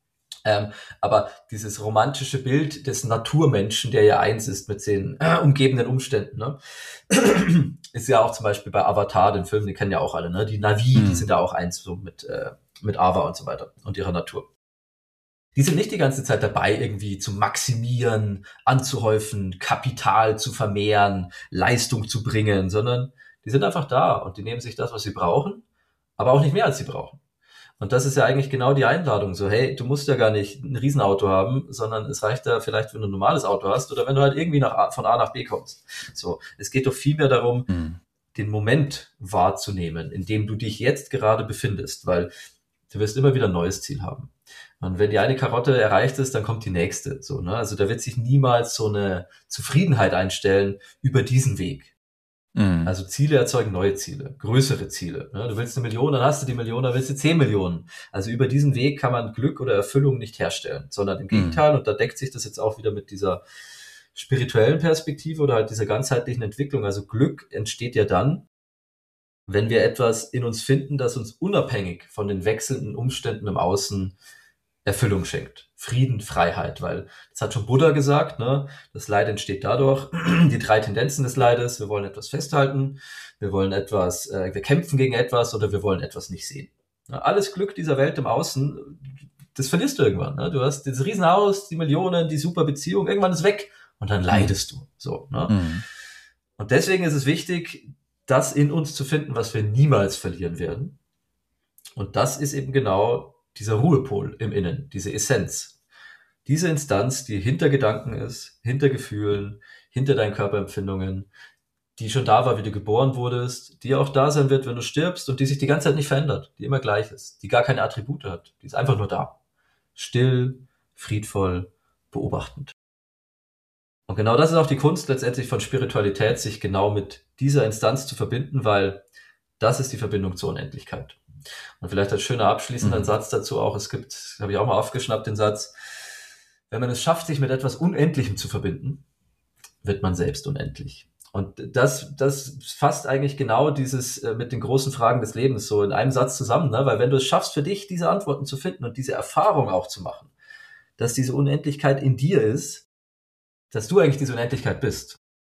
Aber dieses romantische Bild des Naturmenschen, der ja eins ist mit den umgebenden Umständen, ne? Ist ja auch zum Beispiel bei Avatar, den Film, den kennen ja auch alle, ne? Die Na'vi, die sind ja auch eins so mit Ava und so weiter und ihrer Natur. Die sind nicht die ganze Zeit dabei, irgendwie zu maximieren, anzuhäufen, Kapital zu vermehren, Leistung zu bringen, sondern die sind einfach da und die nehmen sich das, was sie brauchen, aber auch nicht mehr, als sie brauchen. Und das ist ja eigentlich genau die Einladung. So, hey, du musst ja gar nicht ein Riesenauto haben, sondern es reicht ja vielleicht, wenn du ein normales Auto hast oder wenn du halt irgendwie von A nach B kommst. So, es geht doch viel mehr darum, den Moment wahrzunehmen, in dem du dich jetzt gerade befindest, weil du wirst immer wieder ein neues Ziel haben. Und wenn die eine Karotte erreicht ist, dann kommt die nächste. So, ne? Also da wird sich niemals so eine Zufriedenheit einstellen über diesen Weg. Also Ziele erzeugen neue Ziele, größere Ziele. Ne? Du willst 1 Million, dann hast du die Million, dann willst du 10 Millionen. Also über diesen Weg kann man Glück oder Erfüllung nicht herstellen, sondern im Gegenteil, und da deckt sich das jetzt auch wieder mit dieser spirituellen Perspektive oder halt dieser ganzheitlichen Entwicklung. Also Glück entsteht ja dann, wenn wir etwas in uns finden, das uns unabhängig von den wechselnden Umständen im Außen Erfüllung schenkt. Frieden, Freiheit, weil das hat schon Buddha gesagt, ne? Das Leid entsteht dadurch, die 3 Tendenzen des Leides, wir wollen etwas festhalten, wir kämpfen gegen etwas oder wir wollen etwas nicht sehen. Ja, alles Glück dieser Welt im Außen, das verlierst du irgendwann. Ne? Du hast das Riesenhaus, die Millionen, die super Beziehung, irgendwann ist weg und dann leidest du. So, ne? Und deswegen ist es wichtig, das in uns zu finden, was wir niemals verlieren werden. Und das ist eben genau dieser Ruhepol im Innen, diese Essenz. Diese Instanz, die hinter Gedanken ist, hinter Gefühlen, hinter deinen Körperempfindungen, die schon da war, wie du geboren wurdest, die auch da sein wird, wenn du stirbst und die sich die ganze Zeit nicht verändert, die immer gleich ist, die gar keine Attribute hat, die ist einfach nur da. Still, friedvoll, beobachtend. Und genau das ist auch die Kunst letztendlich von Spiritualität, sich genau mit dieser Instanz zu verbinden, weil das ist die Verbindung zur Unendlichkeit. Und vielleicht als schöner abschließender Satz dazu auch, habe ich auch mal aufgeschnappt, den Satz, wenn man es schafft, sich mit etwas Unendlichem zu verbinden, wird man selbst unendlich. Und das fasst eigentlich genau dieses mit den großen Fragen des Lebens so in einem Satz zusammen, ne? Weil wenn du es schaffst, für dich diese Antworten zu finden und diese Erfahrung auch zu machen, dass diese Unendlichkeit in dir ist, dass du eigentlich diese Unendlichkeit bist,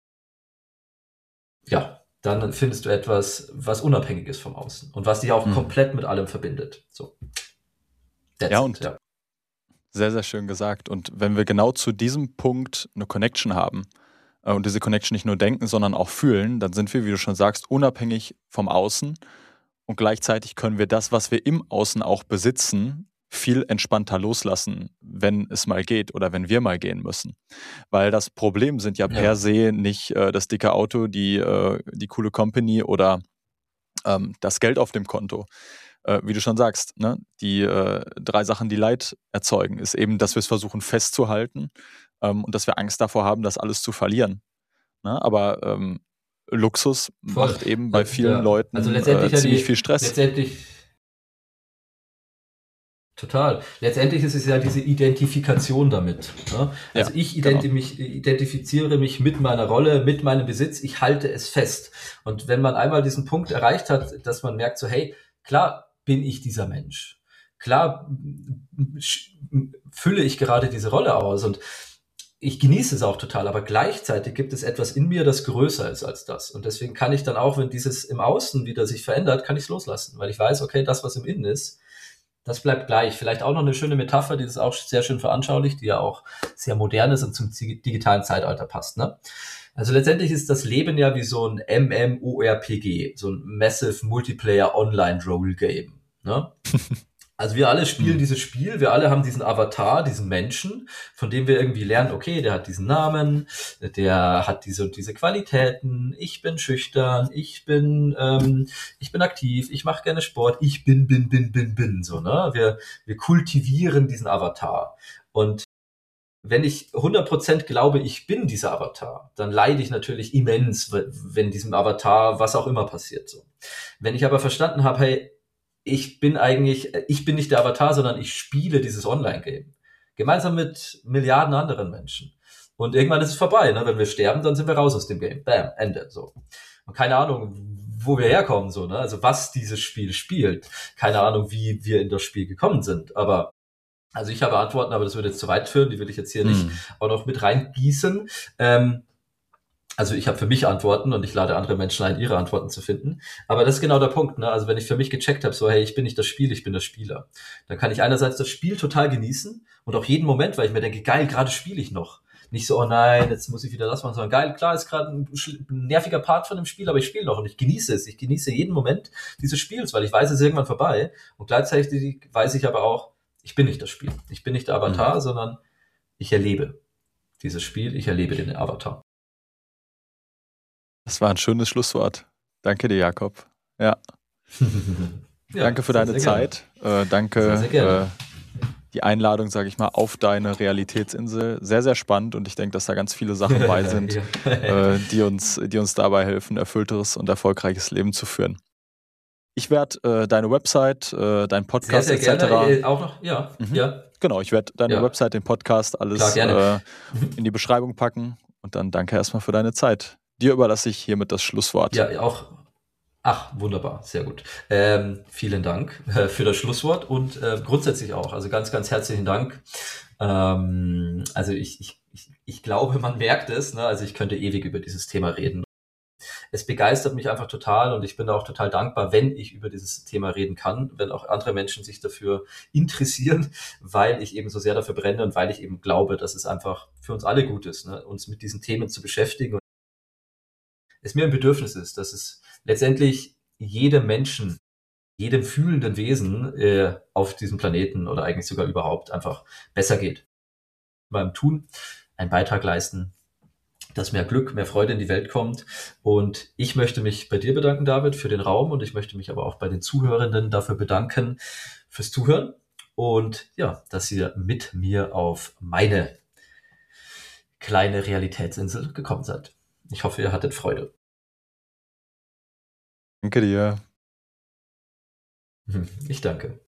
ja, dann findest du etwas, was unabhängig ist vom Außen und was dich auch komplett mit allem verbindet. So. Ja. Sehr, sehr schön gesagt. Und wenn wir genau zu diesem Punkt eine Connection haben und diese Connection nicht nur denken, sondern auch fühlen, dann sind wir, wie du schon sagst, unabhängig vom Außen und gleichzeitig können wir das, was wir im Außen auch besitzen, viel entspannter loslassen, wenn es mal geht oder wenn wir mal gehen müssen. Weil das Problem sind ja per se nicht das dicke Auto, die coole Company oder das Geld auf dem Konto. Wie du schon sagst, ne? Die 3 Sachen, die Leid erzeugen, ist eben, dass wir es versuchen festzuhalten und dass wir Angst davor haben, das alles zu verlieren. Ne? Aber Luxus macht eben bei vielen Leuten also letztendlich ziemlich viel Stress. Total. Letztendlich ist es ja diese Identifikation damit. Ne? Also ich identifiziere mich mit meiner Rolle, mit meinem Besitz, ich halte es fest. Und wenn man einmal diesen Punkt erreicht hat, dass man merkt so, hey, klar bin ich dieser Mensch. Klar fülle ich gerade diese Rolle aus und ich genieße es auch total, aber gleichzeitig gibt es etwas in mir, das größer ist als das. Und deswegen kann ich dann auch, wenn dieses im Außen wieder sich verändert, kann ich es loslassen, weil ich weiß, okay, das, was im Innen ist, das bleibt gleich. Vielleicht auch noch eine schöne Metapher, die das auch sehr schön veranschaulicht, die ja auch sehr modern ist und zum digitalen Zeitalter passt. Ne? Also letztendlich ist das Leben ja wie so ein MMORPG, so ein Massive Multiplayer Online Role Game. Ne? Also wir alle spielen dieses Spiel, wir alle haben diesen Avatar, diesen Menschen, von dem wir irgendwie lernen, okay, der hat diesen Namen, der hat diese und diese Qualitäten, ich bin schüchtern, ich bin aktiv, ich mache gerne Sport, ich bin, so, ne? Wir kultivieren diesen Avatar. Und wenn ich 100% glaube, ich bin dieser Avatar, dann leide ich natürlich immens, wenn diesem Avatar was auch immer passiert, so. Wenn ich aber verstanden habe, hey, ich bin nicht der Avatar, sondern ich spiele dieses Online-Game. Gemeinsam mit Milliarden anderen Menschen. Und irgendwann ist es vorbei, ne? Wenn wir sterben, dann sind wir raus aus dem Game. Bam, Ende, so. Und keine Ahnung, wo wir herkommen, so, ne? Also was dieses Spiel spielt. Keine Ahnung, wie wir in das Spiel gekommen sind. Aber, also ich habe Antworten, aber das würde jetzt zu weit führen. Die will ich jetzt hier nicht auch noch mit reingießen. Also ich habe für mich Antworten und ich lade andere Menschen ein, ihre Antworten zu finden. Aber das ist genau der Punkt. Ne? Also wenn ich für mich gecheckt habe, so hey, ich bin nicht das Spiel, ich bin der Spieler, dann kann ich einerseits das Spiel total genießen und auch jeden Moment, weil ich mir denke, geil, gerade spiele ich noch. Nicht so, oh nein, jetzt muss ich wieder das machen, sondern geil, klar, ist gerade ein nerviger Part von dem Spiel, aber ich spiele noch und ich genieße es. Ich genieße jeden Moment dieses Spiels, weil ich weiß, es ist irgendwann vorbei. Und gleichzeitig weiß ich aber auch, ich bin nicht das Spiel. Ich bin nicht der Avatar, sondern ich erlebe dieses Spiel, ich erlebe den Avatar. Das war ein schönes Schlusswort. Danke dir, Jakob. Ja. Danke für deine Zeit. Danke die Einladung, sage ich mal, auf deine Realitätsinsel. Sehr, sehr spannend und ich denke, dass da ganz viele Sachen bei sind, die uns dabei helfen, erfüllteres und erfolgreiches Leben zu führen. Ich werde deine Website, dein Podcast sehr, sehr etc. Gerne, auch noch, ja. Genau, ich werde deine Website, den Podcast, alles in die Beschreibung packen und dann danke erstmal für deine Zeit. Dir überlasse ich hiermit das Schlusswort. Ja, auch. Ach, wunderbar, sehr gut. Vielen Dank für das Schlusswort und grundsätzlich auch, also ganz, ganz herzlichen Dank. Also ich glaube, man merkt es, ne? Also ich könnte ewig über dieses Thema reden. Es begeistert mich einfach total und ich bin auch total dankbar, wenn ich über dieses Thema reden kann, wenn auch andere Menschen sich dafür interessieren, weil ich eben so sehr dafür brenne und weil ich eben glaube, dass es einfach für uns alle gut ist, ne? Uns mit diesen Themen zu beschäftigen. Und es mir ein Bedürfnis ist, dass es letztendlich jedem Menschen, jedem fühlenden Wesen auf diesem Planeten oder eigentlich sogar überhaupt einfach besser geht. Beim Tun einen Beitrag leisten, dass mehr Glück, mehr Freude in die Welt kommt. Und ich möchte mich bei dir bedanken, David, für den Raum und ich möchte mich aber auch bei den Zuhörenden dafür bedanken fürs Zuhören und ja, dass ihr mit mir auf meine kleine Realitätsinsel gekommen seid. Ich hoffe, ihr hattet Freude. Danke dir. Ich danke.